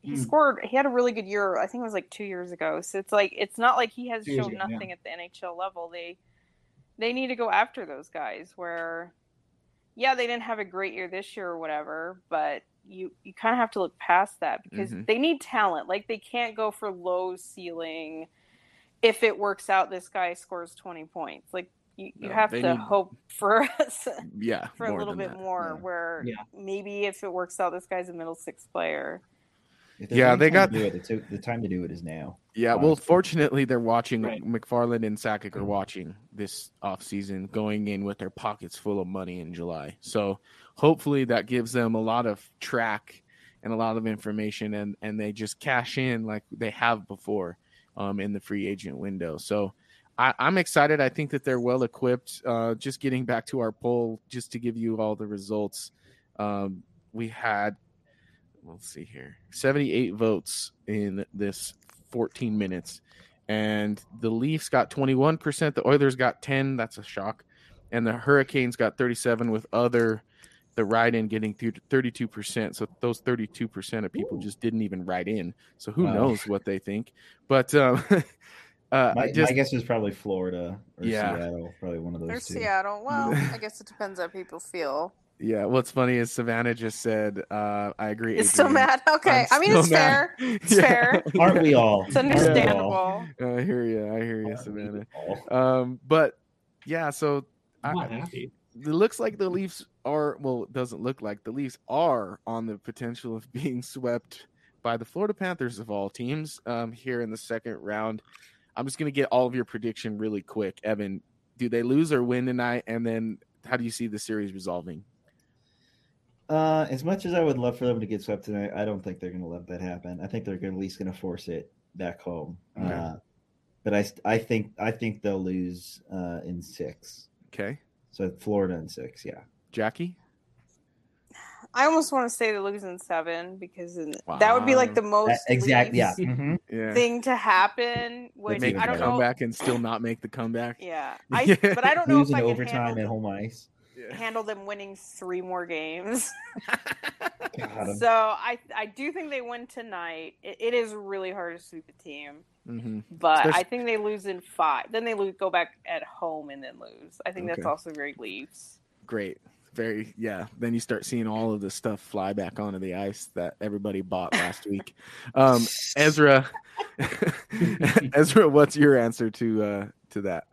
he Mm. scored. He had a really good year. I think it was like two years ago. So it's like it's not like he has Two years shown ago, yeah. nothing at the N H L level. They they need to go after those guys. Where, yeah, they didn't have a great year this year or whatever, but you you kind of have to look past that because Mhm. they need talent. Like they can't go for low ceiling. If it works out, this guy scores twenty points. Like you, you No, have they to need- hope for Yeah, for a more little than bit that. more. Yeah. Where Yeah. maybe if it works out, this guy's a middle six player. If there's Yeah, any they time got- to do it. The, to- the time to do it is now. Yeah, well, honestly. fortunately, they're watching. Right. McFarland and Sakic are watching this offseason, going in with their pockets full of money in July. So hopefully that gives them a lot of track and a lot of information, and, and they just cash in like they have before um, in the free agent window. So I, I'm excited. I think that they're well equipped. Uh, just getting back to our poll, just to give you all the results, um, we had, let's see here, seventy-eight votes in this fourteen minutes, and the Leafs got twenty-one percent, the Oilers got ten, that's a shock, and the Hurricanes got thirty-seven, with other the write-in getting thirty-two percent. So those thirty-two percent of people Ooh. just didn't even write in, so who Wow. knows what they think. But um uh My, I just my guess is probably Florida or Yeah. Seattle, probably one of those There's two. Seattle. Well, I guess it depends how people feel. yeah, what's funny is Savannah just said uh I agree. It's still Adrian. mad. Okay, I'm I mean still it's mad. fair. It's Yeah. fair. Aren't we all? It's Aren't we all? understandable. I hear you. I hear you, Aren't we Savannah. all? Um, but yeah, so I'm I, not happy. it looks like the Leafs are, well, it doesn't look like the Leafs are on the potential of being swept by the Florida Panthers of all teams um, here in the second round. I'm just going to get all of your prediction really quick. Evan, do they lose or win tonight? And then how do you see the series resolving? Uh, as much as I would love for them to get swept tonight, I don't think they're going to let that happen. I think they're gonna, at least going to force it back home. Okay. Uh, but I, I think I think they'll lose uh, in six. Okay. So Florida in six, yeah. Jackie? I almost want to say they lose in seven because in, that would be like the most Exactly. Yeah. Leafs Mhm. Yeah. thing to happen. Which That's even I don't Come better. know. back and still not make the comeback. Yeah, I but I don't know Lose if in I can overtime handle, at home ice. Yeah. handle them winning three more games. God, So I I do think they win tonight. It, it is really hard to sweep a team, Mm-hmm. but Especially- I think they lose in five. Then they lose, go back at home and then lose. I think that's Okay. also very Leafs. Great. Very, yeah. Then you start seeing all of the stuff fly back onto the ice that everybody bought last week. Um, Ezra, Ezra, what's your answer to uh, to that?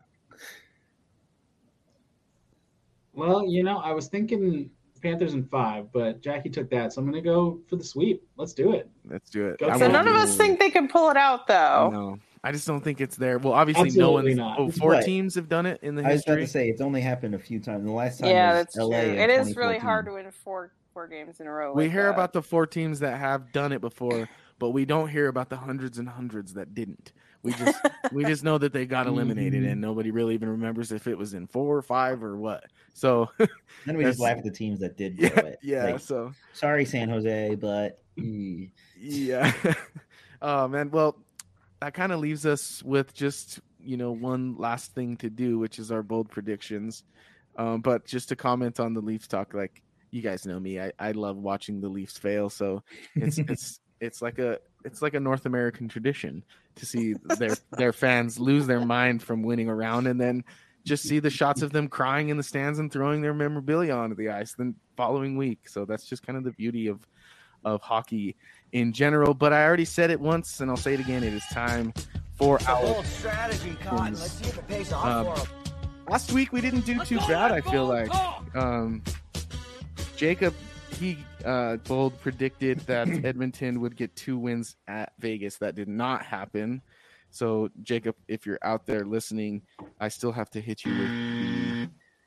Well, you know, I was thinking Panthers in five, but Jackie took that, so I'm going to go for the sweep. Let's do it. Let's do it. Go I So won't none of do us it. think they can pull it out, though. No, I just don't think it's there. Well, obviously, Absolutely no not. one. Oh, It's four what? teams have done it in the I was about history. to say it's only happened a few times. The last time Yeah, was that's L A true. in It is really hard twenty to win four four games in a row. We like hear that. about the four teams that have done it before, but we don't hear about the hundreds and hundreds that didn't. We just we just know that they got eliminated, and nobody really even remembers if it was in four or five or what. So Then we just That's- laugh at the teams that did do yeah, it. yeah. Like, So sorry, San Jose, but mm, yeah. Oh man. Well, that kind of leaves us with just, you know, one last thing to do, which is our bold predictions. Um, but just to comment on the Leafs talk, like you guys know me, I, I love watching the Leafs fail. So it's it's it's like a it's like a North American tradition to see their their fans lose their mind from winning a round, and then just see the shots of them crying in the stands and throwing their memorabilia onto the ice the following week. So that's just kind of the beauty of of hockey in general. But I already said it once, and I'll say it again. It is time for our strategy, Cotton. Let's see if it pays off Um, for him. last week we didn't do too bad. I feel like um, Jacob he uh, bold predicted that Edmonton would get two wins at Vegas. That did not happen. So Jacob, if you're out there listening, I still have to hit you with the.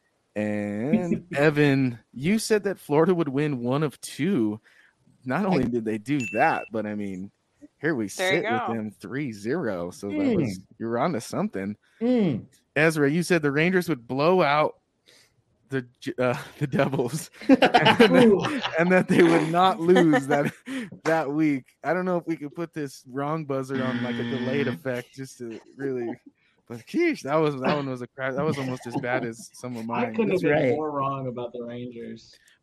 And Evan, you said that Florida would win one of two. Not only did they do that, but I mean, here we There you sit with go. them three zero. So that Mm. was you're on to something. mm. Ezra, you said the Rangers would blow out the uh, the Devils, and, that, and that they would not lose that that week. I don't know if we could put this wrong buzzer on like a delayed effect just to really. But sheesh, that was that one was a crash. That was almost as bad as some of I mine. couldn't have That's been right. more wrong about the Rangers.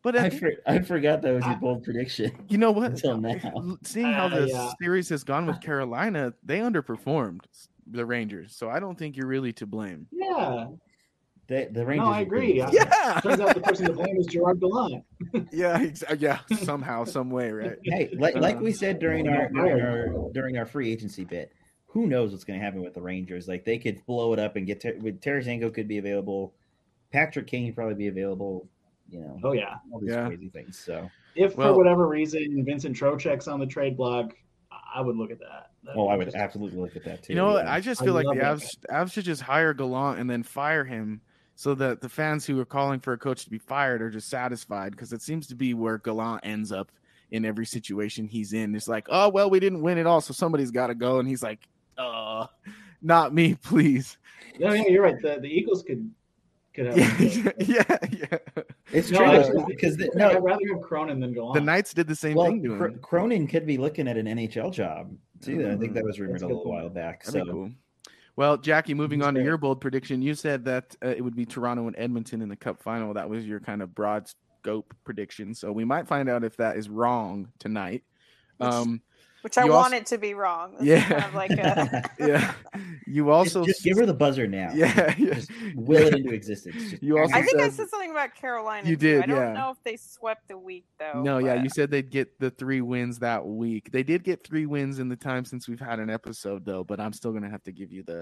But I, the, for, I forgot that was your bold prediction. You know what? Until now, seeing how Uh, the yeah. series has gone with Carolina, they underperformed the Rangers. So I don't think you're really to blame. Yeah. the the Rangers. No, I are agree. good. Yeah. Turns out the person to blame is Gerard Gallant. Yeah, ex- yeah, somehow, some way, right? Hey, like like we said during our Yeah. during our during our free agency bit, who knows what's going to happen with the Rangers? Like they could blow it up and get ter- with Tarasenko could be available, Patrick Kane could probably be available. You know, Oh yeah. all these Yeah. crazy things. So, If Well- for whatever reason Vincent Trocheck's on the trade block, I would look at that. That'd oh, be I would interesting. absolutely look at that too. You know what? yeah. I just I feel like love the that Avs, Avs should just hire Gallant and then fire him so that the fans who are calling for a coach to be fired are just satisfied, because it seems to be where Gallant ends up in every situation he's in. It's like, oh, well, we didn't win it all, so somebody's got to go. And he's like, uh, not me, please. No, yeah, you're right. The the Eagles could could have. Yeah, yeah, yeah. It's No, true I- though, because the, no, no, I'd rather have Cronin than Gallant. The Knights did the same well, thing to Cro- him. Cronin could be looking at an N H L job too. I think that was That's rumored a a good little point. while back. That'd So be cool. Well, Jackie, moving He's on to great. your bold prediction, you said that uh, it would be Toronto and Edmonton in the Cup final. That was your kind of broad scope prediction. So we might find out if that is wrong tonight. Um, Which I You want also- it to be wrong. This Yeah. is kind of like a yeah, you just, also just give her the buzzer now. yeah, yeah. Just will it into existence. Just- You also I think I said- said something about Carolina. You too. did, I don't yeah. know if they swept the week though. No, yeah, but- you said they'd get the three wins that week. They did get three wins in the time since we've had an episode, though. But I'm still gonna have to give you the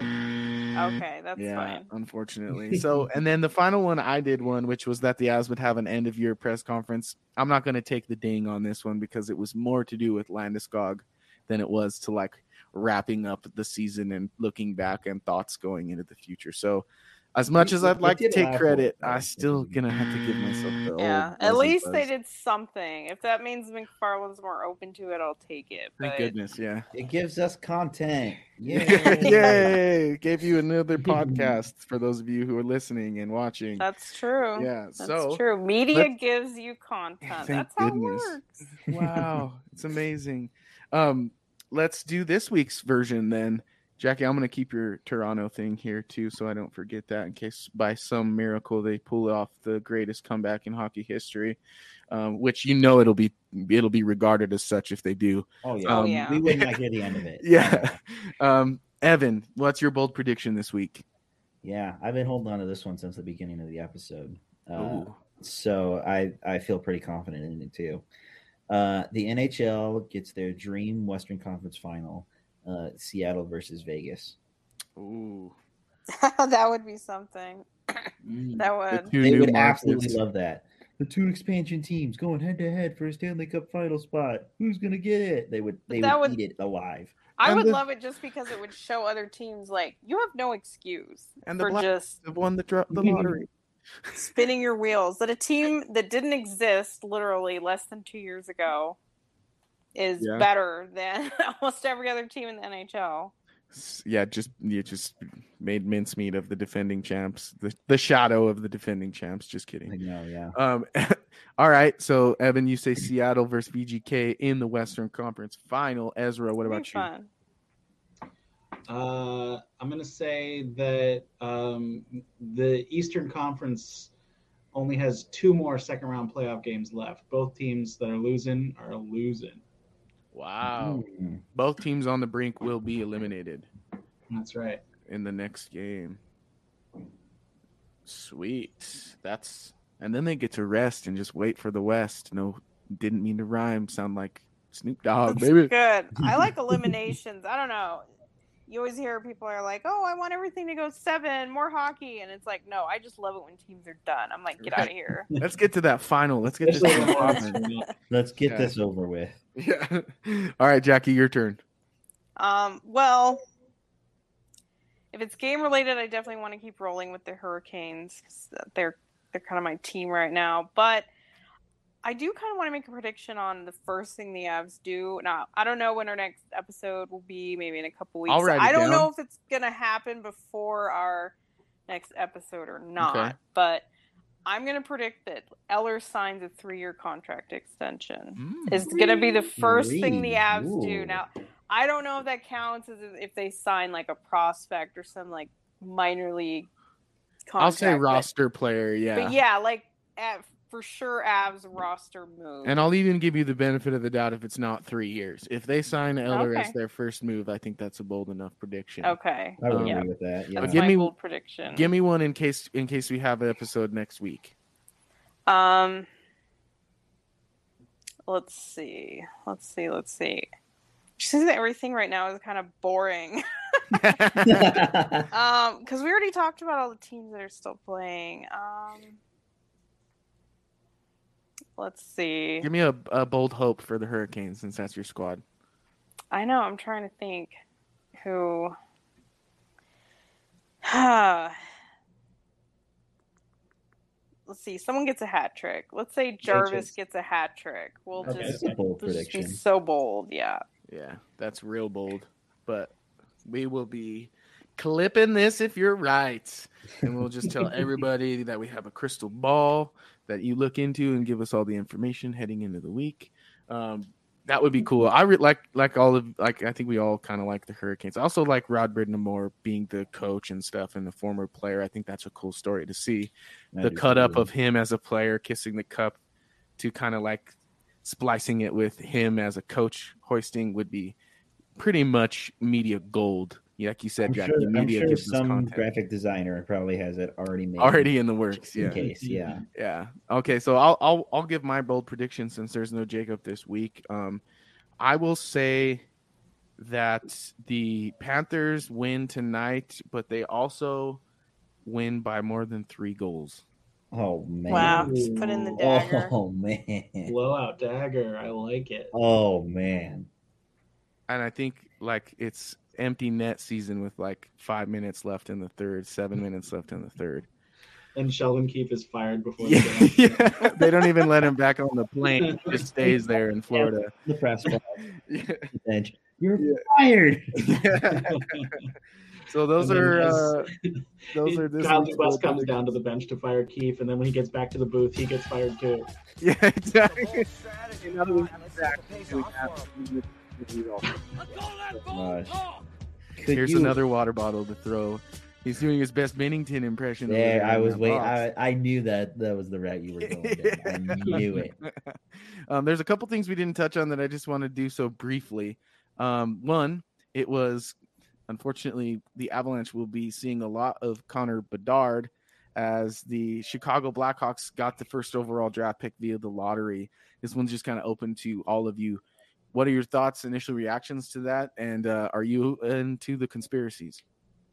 Okay, that's yeah, fine. unfortunately. So, and then the final one, I did one, which was that the Avs would have an end of year press conference. I'm not gonna take the ding on this one because it was more to do with Landeskog than it was to like wrapping up the season and looking back and thoughts going into the future. So, as much as It- I'd it like to did take laugh credit, a little I bit. still gonna have to give myself the Yeah, old at buzz least and they buzz. did something. If that means McFarland's more open to it, I'll take it. Thank but- goodness, yeah. It gives us content. Yay! Yay! Gave you another podcast for those of you who are listening and watching. That's true. Yeah, That's so true. Media let- gives you content. Thank That's how goodness. it works. Wow, it's amazing. Um, let's do this week's version then. Jackie, I'm going to keep your Toronto thing here too, so I don't forget that in case by some miracle they pull off the greatest comeback in hockey history, um, which you know it'll be it'll be regarded as such if they do. Oh yeah. Um, Oh, yeah. We would not hear the end of it. Yeah. Um, Evan, what's your bold prediction this week? Yeah, I've been holding on to this one since the beginning of the episode. Uh, Ooh. so I, I feel pretty confident in it too. Uh, the N H L gets their dream Western Conference final, uh, Seattle versus Vegas. Ooh. That would be something. Mm. That The would. two They new would markets. absolutely love that. The two expansion teams going head to head for a Stanley Cup final spot. Who's gonna get it? They would they That would, would- eat it alive. I And would the- love it just because it would show other teams like you have no excuse And the for Black- just Have won the dro- the lottery. spinning your wheels. That a team that didn't exist literally less than two years ago is Yeah. better than almost every other team in the N H L. S- Yeah, just you just made mincemeat of the defending champs, the the shadow of the defending champs. Just I kidding. know, yeah. Um, all right. So Evan, you say Seattle versus V G K in the Western Conference Final. Ezra, what It'd be about you? fun. Uh, I'm going to say that um, the Eastern Conference only has two more second round playoff games left. Both teams that are losing are losing. Wow. Mm. Both teams on the brink will be eliminated That's right. in the next game. Sweet. That's and then they get to rest and just wait for the West. No, didn't mean to rhyme. Sound like Snoop Dogg, That's baby. good. I like eliminations. I don't know. You always hear people are like, "Oh, I want everything to go seven, more hockey," and it's like, no, I just love it when teams are done. I'm like, get out of here. Let's get to that final. Let's get this. Especially thing when popping. it's not. Let's get Yeah. this over with. Yeah. All right, Jackie, your turn. Um, well, if it's game related, I definitely want to keep rolling with the Hurricanes 'cause they're they're kind of my team right now. But I do kind of want to make a prediction on the first thing the Avs do. Now, I don't know when our next episode will be. Maybe in a couple weeks. I'll write it I don't down. know if it's gonna happen before our next episode or not. Okay. But I'm gonna predict that Eller signs a three-year contract extension. Mm. Is going to be the first thing the Three. Avs do. Ooh. Now, I don't know if that counts as if they sign like a prospect or some like minor league contract. I'll say but- roster player. Yeah. But, yeah, like at for sure Avs roster move. And I'll even give you the benefit of the doubt if it's not three years. If they sign Eller Okay. as their first move, I think that's a bold enough prediction. Okay. I would Um, agree with that. Yeah. That's give my me- bold prediction. Give me one in case in case we have an episode next week. Um, let's see. Let's see. Let's see. Just think that everything right now is kind of boring. Um, because we already talked about all the teams that are still playing. Um, let's see. Give me a, a bold hope for the Hurricanes since that's your squad. I know. I'm trying to think who. Let's see. Someone gets a hat trick. Let's say Jarvis Judges. gets a hat trick. We'll Okay. just, That's a bold we'll just be prediction. so bold. Yeah. Yeah, that's real bold. But we will be clipping this if you're right. And we'll just tell everybody that we have a crystal ball that you look into and give us all the information heading into the week. Um, that would be cool. I re- like like all of like I think we all kind of like the Hurricanes. I also like Rod Brindamore being the coach and stuff and the former player. I think that's a cool story to see. I The do cut up too. of him as a player kissing the cup to kind of like splicing it with him as a coach hoisting would be pretty much media gold. Yeah, like you said, I'm Jackie, sure, I'm media sure gives us some content. graphic designer probably has it already made. Already in the works, just in yeah. case, yeah. Yeah. Okay, so I'll I'll I'll give my bold prediction since there's no Jacob this week. Um, I will say that the Panthers win tonight, but they also win by more than three goals. Oh man. Wow. Just put in the dagger. Oh man. Blowout dagger. I like it. Oh man. And I think like it's empty net season with like five minutes left in the third, seven minutes left in the third. And Sheldon Keefe is fired before Yeah, the game. yeah. They don't even let him back on the plane. He just stays there in Florida. The press box. Yeah. bench. You're Yeah. fired. So those And then are as- uh, those are this Kyle week's Dubas bold comes down to predictions. the bench to fire Keefe, and then when he gets back to the booth, he gets fired too. Yeah, exactly. Gosh. Could Here's you, another water bottle to throw. He's doing his best Bennington impression. over There, there I in was that waiting. box. I, I knew that that was the route you were going down. I knew it. um, there's a couple things we didn't touch on that I just want to do so briefly. Um, one, it was unfortunately the Avalanche will be seeing a lot of Connor Bedard as the Chicago Blackhawks got the first overall draft pick via the lottery. This one's just kind of open to all of you. What are your thoughts, initial reactions to that? And uh, are you into the conspiracies?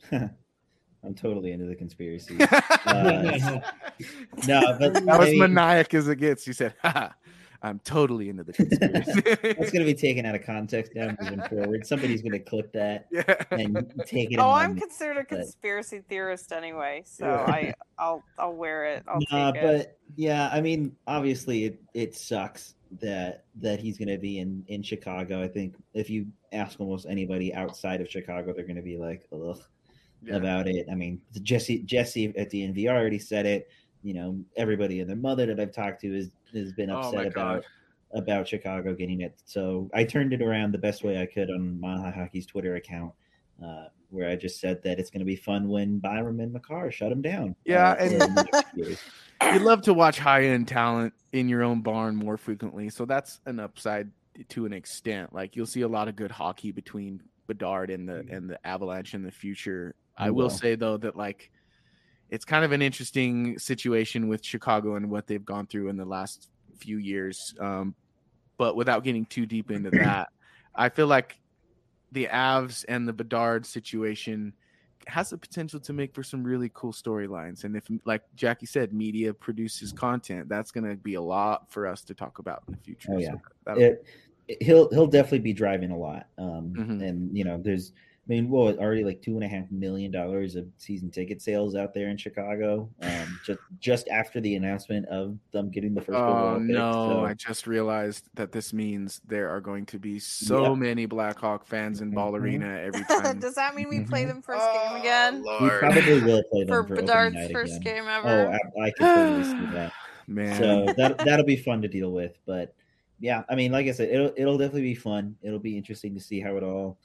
I'm totally into the conspiracy. Uh, no, but That I was mean, maniac as it gets. You said, ha, I'm totally into the conspiracy. that's going to be taken out of context now moving forward. Somebody's going to clip that Yeah. and take it. Oh, and I'm run considered a but- conspiracy theorist anyway, so Yeah. I I'll I'll wear it. I'll Nah, take it. but yeah, I mean, obviously, it, it sucks that that he's going to be in in Chicago. I think if you ask almost anybody outside of Chicago, they're going to be like, ugh, Yeah. about it. I mean, Jesse Jesse at the N V R already said it. You know, everybody and their mother that I've talked to has has been Oh, upset my about about Chicago getting it. So I turned it around the best way I could on Mile High Hockey's Twitter account, uh, where I just said that it's going to be fun when Byram and Makar shut him down. Yeah, uh, and- for the next years. You'd love to watch high end talent in your own barn more frequently. So that's an upside to an extent. Like you'll see a lot of good hockey between Bedard and the and the Avalanche in the future. I You will will. say though that like it's kind of an interesting situation with Chicago and what they've gone through in the last few years. Um, but without getting too deep into that, I feel like the Avs and the Bedard situation has the potential to make for some really cool storylines. And if, like Jackie said, media produces content, that's going to be a lot for us to talk about in the future. Oh, yeah. So that'll- It, he'll he'll definitely be driving a lot. Um, Mhm. And you know, there's I mean, what already like two and a half million dollars of season ticket sales out there in Chicago. Um, just just after the announcement of them getting the first Oh overall pick. no! So, I just realized that this means there are going to be so Yep. many Blackhawk fans in Ball Mhm. Arena every time. Does that mean we play Mhm. them first game again? Oh, we Lord. probably will play them For for, opening Bedard's night first again. game ever? Oh, I, I can totally see that. Man, So that that'll be fun to deal with. But yeah, I mean, like I said, it'll it'll definitely be fun. It'll be interesting to see how it all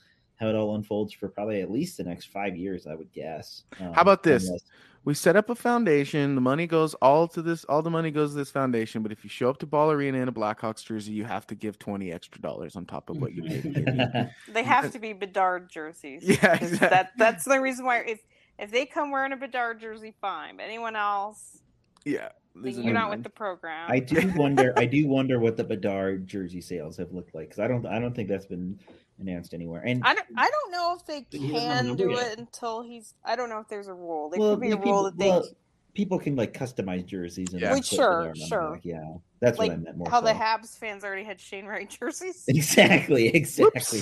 how it all unfolds for probably at least the next five years, I would guess. Um, How about this? unless- We set up a foundation. The money goes all to this. All the money goes to this foundation. But if you show up to Ball Arena in a Blackhawks jersey, you have to give twenty extra dollars on top of what you paid. They have to be Bedard jerseys. Yeah, 'Cause exactly. That that's the reason why. If if they come wearing a Bedard jersey, fine. But anyone else, Yeah, then there's you're a- not with the program. I do wonder. I do wonder what the Bedard jersey sales have looked like because I don't. I don't think that's been announced anywhere. And I don't. I don't know if they He doesn't have a can number do yet. it until he's. I don't know if there's a rule. There well, could be a yeah, rule people, that they. well, people can like customize jerseys and Yeah. then Well, put sure, Bedard on sure. the back. Yeah, that's like what I meant more. how so. the Habs fans already had Shane Wright jerseys. Exactly. Exactly.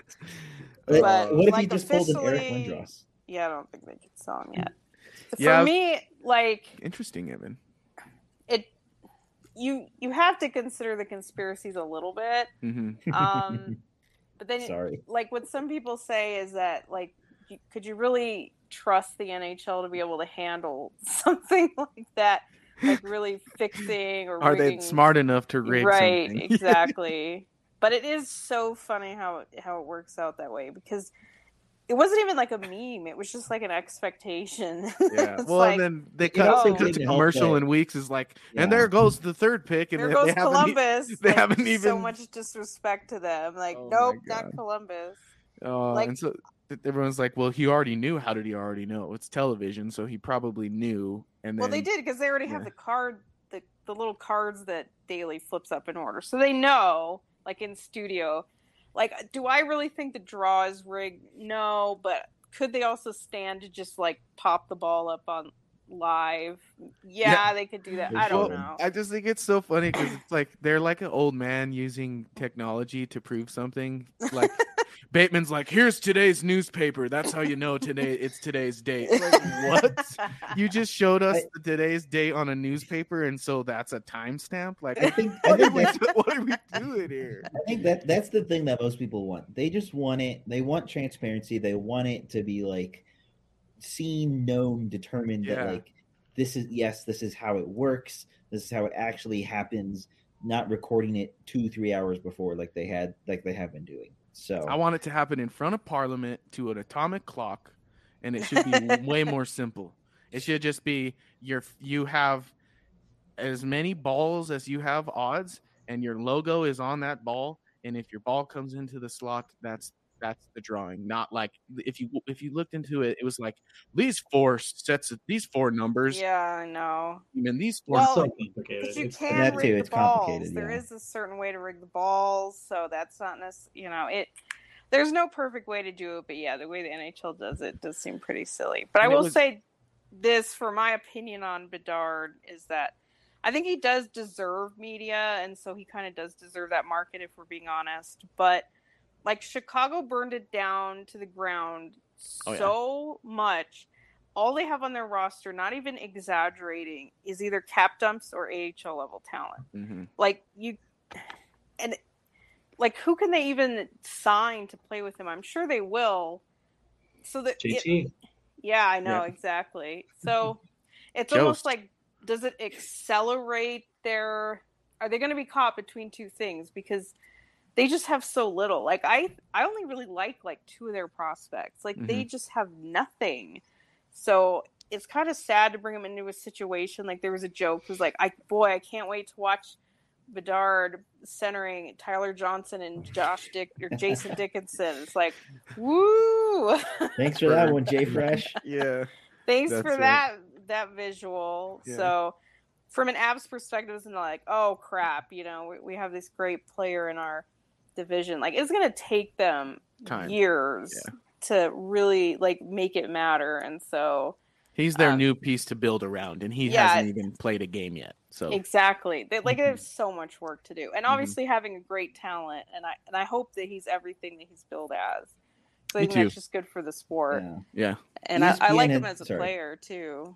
But, what if he like, just pulled an Eric officially- Lindros? Yeah, I don't think they can sell them yet. For Yeah. me, like Interesting, Evan. it, you you have to consider the conspiracies a little bit. Mm-hmm. Um, but then, Sorry. like what some people say is that, like, you, could you really trust the N H L to be able to handle something like that, like really fixing or Are they rigging- smart enough to rig right? something? Exactly. But it is so funny how it, how it works out that way because it wasn't even like a meme. It was just like an expectation. Yeah. It's Well, like, and then they it cut, also they cut to didn't help commercial that- in weeks is like, Yeah. and there goes the third pick, and there they, goes they haven't e- Columbus. they like, haven't so even- much disrespect to them. Like, Oh my nope, God. not Columbus. Uh, Like- and so th- everyone's like, well, he already knew. How did he already know? It's television, so he probably knew. And then Well, they did because they already have yeah. the card, the the little cards that Daily flips up in order, so they know. Like in studio, like, do I really think the draw is rigged? No, but could they also stand to just like pop the ball up on live? Yeah, Yeah. they could do that. For I don't sure. know. I just think it's so funny because it's like they're like an old man using technology to prove something. Like Bateman's like, "Here's today's newspaper. That's how you know today it's today's date." Like, what? You just showed us I- the today's date on a newspaper, and so that's a timestamp. Like, I think. I what are think we that's do- what are we doing here? I think that that's the thing that most people want. They just want it. They want transparency. They want it to be like seen, known, determined Yeah. that like this is yes, this is how it works. This is how it actually happens. Not recording it two, three hours before, like they had, like they have been doing. So I want it to happen in front of Parliament to an atomic clock, and it should be way more simple. It should just be your you have as many balls as you have odds, and your logo is on that ball. And if your ball comes into the slot, that's that's the drawing. Not like if you if you looked into it, it was like these four sets of these four numbers. Yeah, I know. And these four. Well, so complicated. But you It's- can That rig too, the it's balls. complicated, There yeah. is a certain way to rig the balls, so that's not necessarily, you know, it. There's no perfect way to do it, but yeah, the way the N H L does it does seem pretty silly. But I And it will was- say this, for my opinion on Bedard, is that I think he does deserve media, and so he kind of does deserve that market, if we're being honest. But like Chicago burned it down to the ground Oh, yeah. so much. All they have on their roster, not even exaggerating, is either cap dumps or A H L level talent. Mhm. Like you, and like who can they even sign to play with him? I'm sure they will. So that J it- T. yeah, I know Yeah. exactly. So it's Jost. almost like, does it accelerate their? Are they going to be caught between two things because they just have so little? Like I, I only really like like two of their prospects. Like they just have nothing. So it's kind of sad to bring them into a situation like there was a joke who's like, I boy, I can't wait to watch Bedard centering Tyler Johnson and Josh Dick or Jason Dickinson. It's like, woo! thanks for that one, Jay Fresh. Yeah. Thanks That's for right. that that visual. Yeah. So, from an Avs perspective, it's not like, oh crap, you know, we, we have this great player in our division. Like, it's gonna take them Time. years Yeah. to really like make it matter. And so, He's their Um, new piece to build around, and he yeah. hasn't even played a game yet. So exactly, they, like, Mhm. they have so much work to do. And obviously, having a great talent, and I and I hope that he's everything that he's billed as. So I Me think too. that's just good for the sport. Yeah. yeah, And I, I like E S P N him had- as a sorry. player too.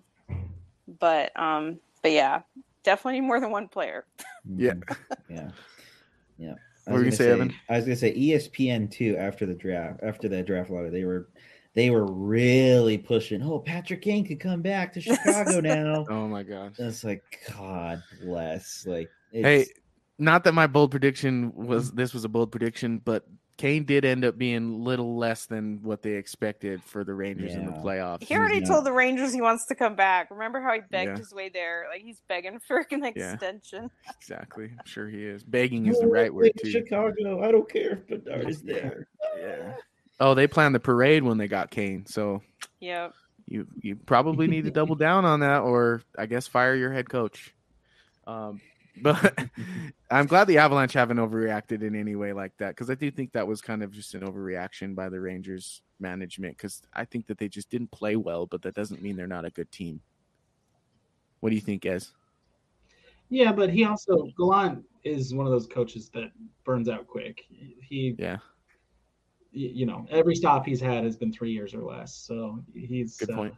But um, but yeah, definitely more than one player. Yeah. Mhm. Yeah. Yeah. I What were you was gonna gonna say, Evan? I was gonna say E S P N too. After the draft, after the draft lottery, they were they were really pushing. Oh, Patrick Kane could come back to Chicago now. Oh my gosh. And it's like, God bless. Like, Hey, it's, not that my bold prediction was this was a bold prediction, but Kane did end up being little less than what they expected for the Rangers in the Yeah. playoffs. He already not- told the Rangers he wants to come back. Remember how he begged Yeah. his way there? Like he's begging for an Yeah. extension. Exactly. I'm sure he is. Begging is the right word too. Chicago. I don't care if Bedard is there. Yeah. Oh, they planned the parade when they got Kane, so Yep. you you probably need to double down on that, or I guess fire your head coach. Um, but I'm glad the Avalanche haven't overreacted in any way like that, because I do think that was kind of just an overreaction by the Rangers management, because I think that they just didn't play well, but that doesn't mean they're not a good team. What do you think, Ez? Yeah, but he also Gallant is one of those coaches that burns out quick. He, Yeah, y- you know, every stop he's had has been three years or less. So he's good point. Uh,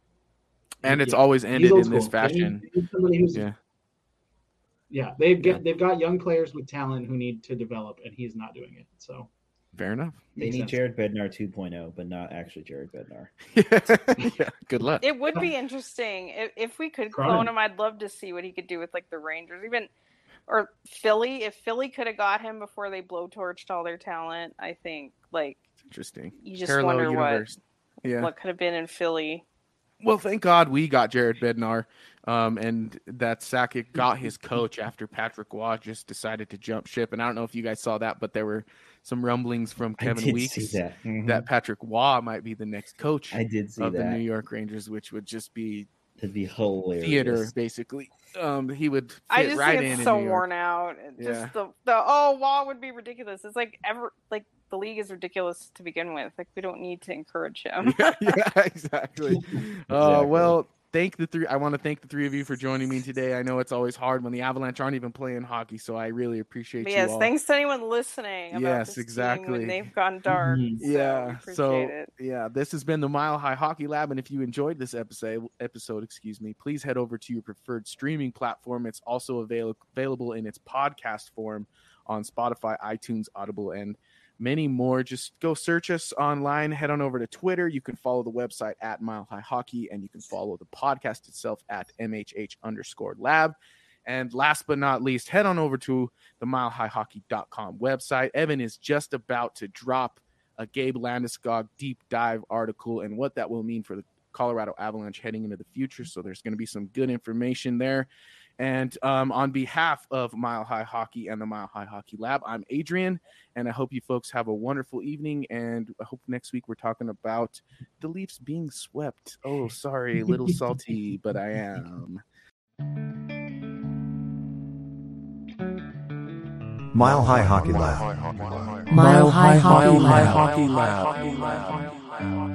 And it's yeah, always he's ended old in this school. They need- fashion. they need somebody who's, Yeah. yeah, they've got Yeah. they've got young players with talent who need to develop, and he's not doing it. So Fair enough. They makes need sense. Jared Bednar two point oh, but not actually Jared Bednar. Yeah, good luck. It would be interesting if, if we could Cronin. clone him. I'd love to see what he could do with like the Rangers, even or Philly. If Philly could have got him before they blowtorched all their talent, I think like Interesting. you just Parallel wonder universe. what Yeah. what could have been in Philly. Well, thank God we got Jared Bednar, um, and that Sakic got his coach after Patrick Waugh just decided to jump ship. And I don't know if you guys saw that, but there were some rumblings from I Kevin did Weeks see that. Mhm. that Patrick Waugh might be the next coach I did see of the that. New York Rangers, which would just be It'd be hilarious. theater, basically. Um, he would fit I just right think in it's in so New York. worn out. It Yeah. Just the the oh Wall would be ridiculous. It's like ever like the league is ridiculous to begin with. Like we don't need to encourage him. yeah, yeah, exactly. Uh, well, thank the three. I want to thank the three of you for joining me today. I know it's always hard when the Avalanche aren't even playing hockey, so I really appreciate But you yes, all. thanks to anyone listening. About Yes, this team exactly. When they've gone dark. Mhm. So we Yeah, appreciate so it. yeah, this has been the Mile High Hockey Lab, and if you enjoyed this episode, episode, excuse me, please head over to your preferred streaming platform. It's also avail- available in its podcast form on Spotify, iTunes, Audible, and many more. Just go search us online. Head on over to Twitter. You can follow the website at Mile High Hockey, and you can follow the podcast itself at M H H underscore lab. And last but not least, head on over to the mile high hockey dot com website. Evan is just about to drop a Gabe Landeskog deep dive article and what that will mean for the Colorado Avalanche heading into the future. So there's going to be some good information there. And um, on behalf of Mile High Hockey and the Mile High Hockey Lab, I'm Adrian, and I hope you folks have a wonderful evening. And I hope next week we're talking about the Leafs being swept. Oh, sorry, a little salty, but I am. Mile High Hockey Lab. Mile High Hockey Lab.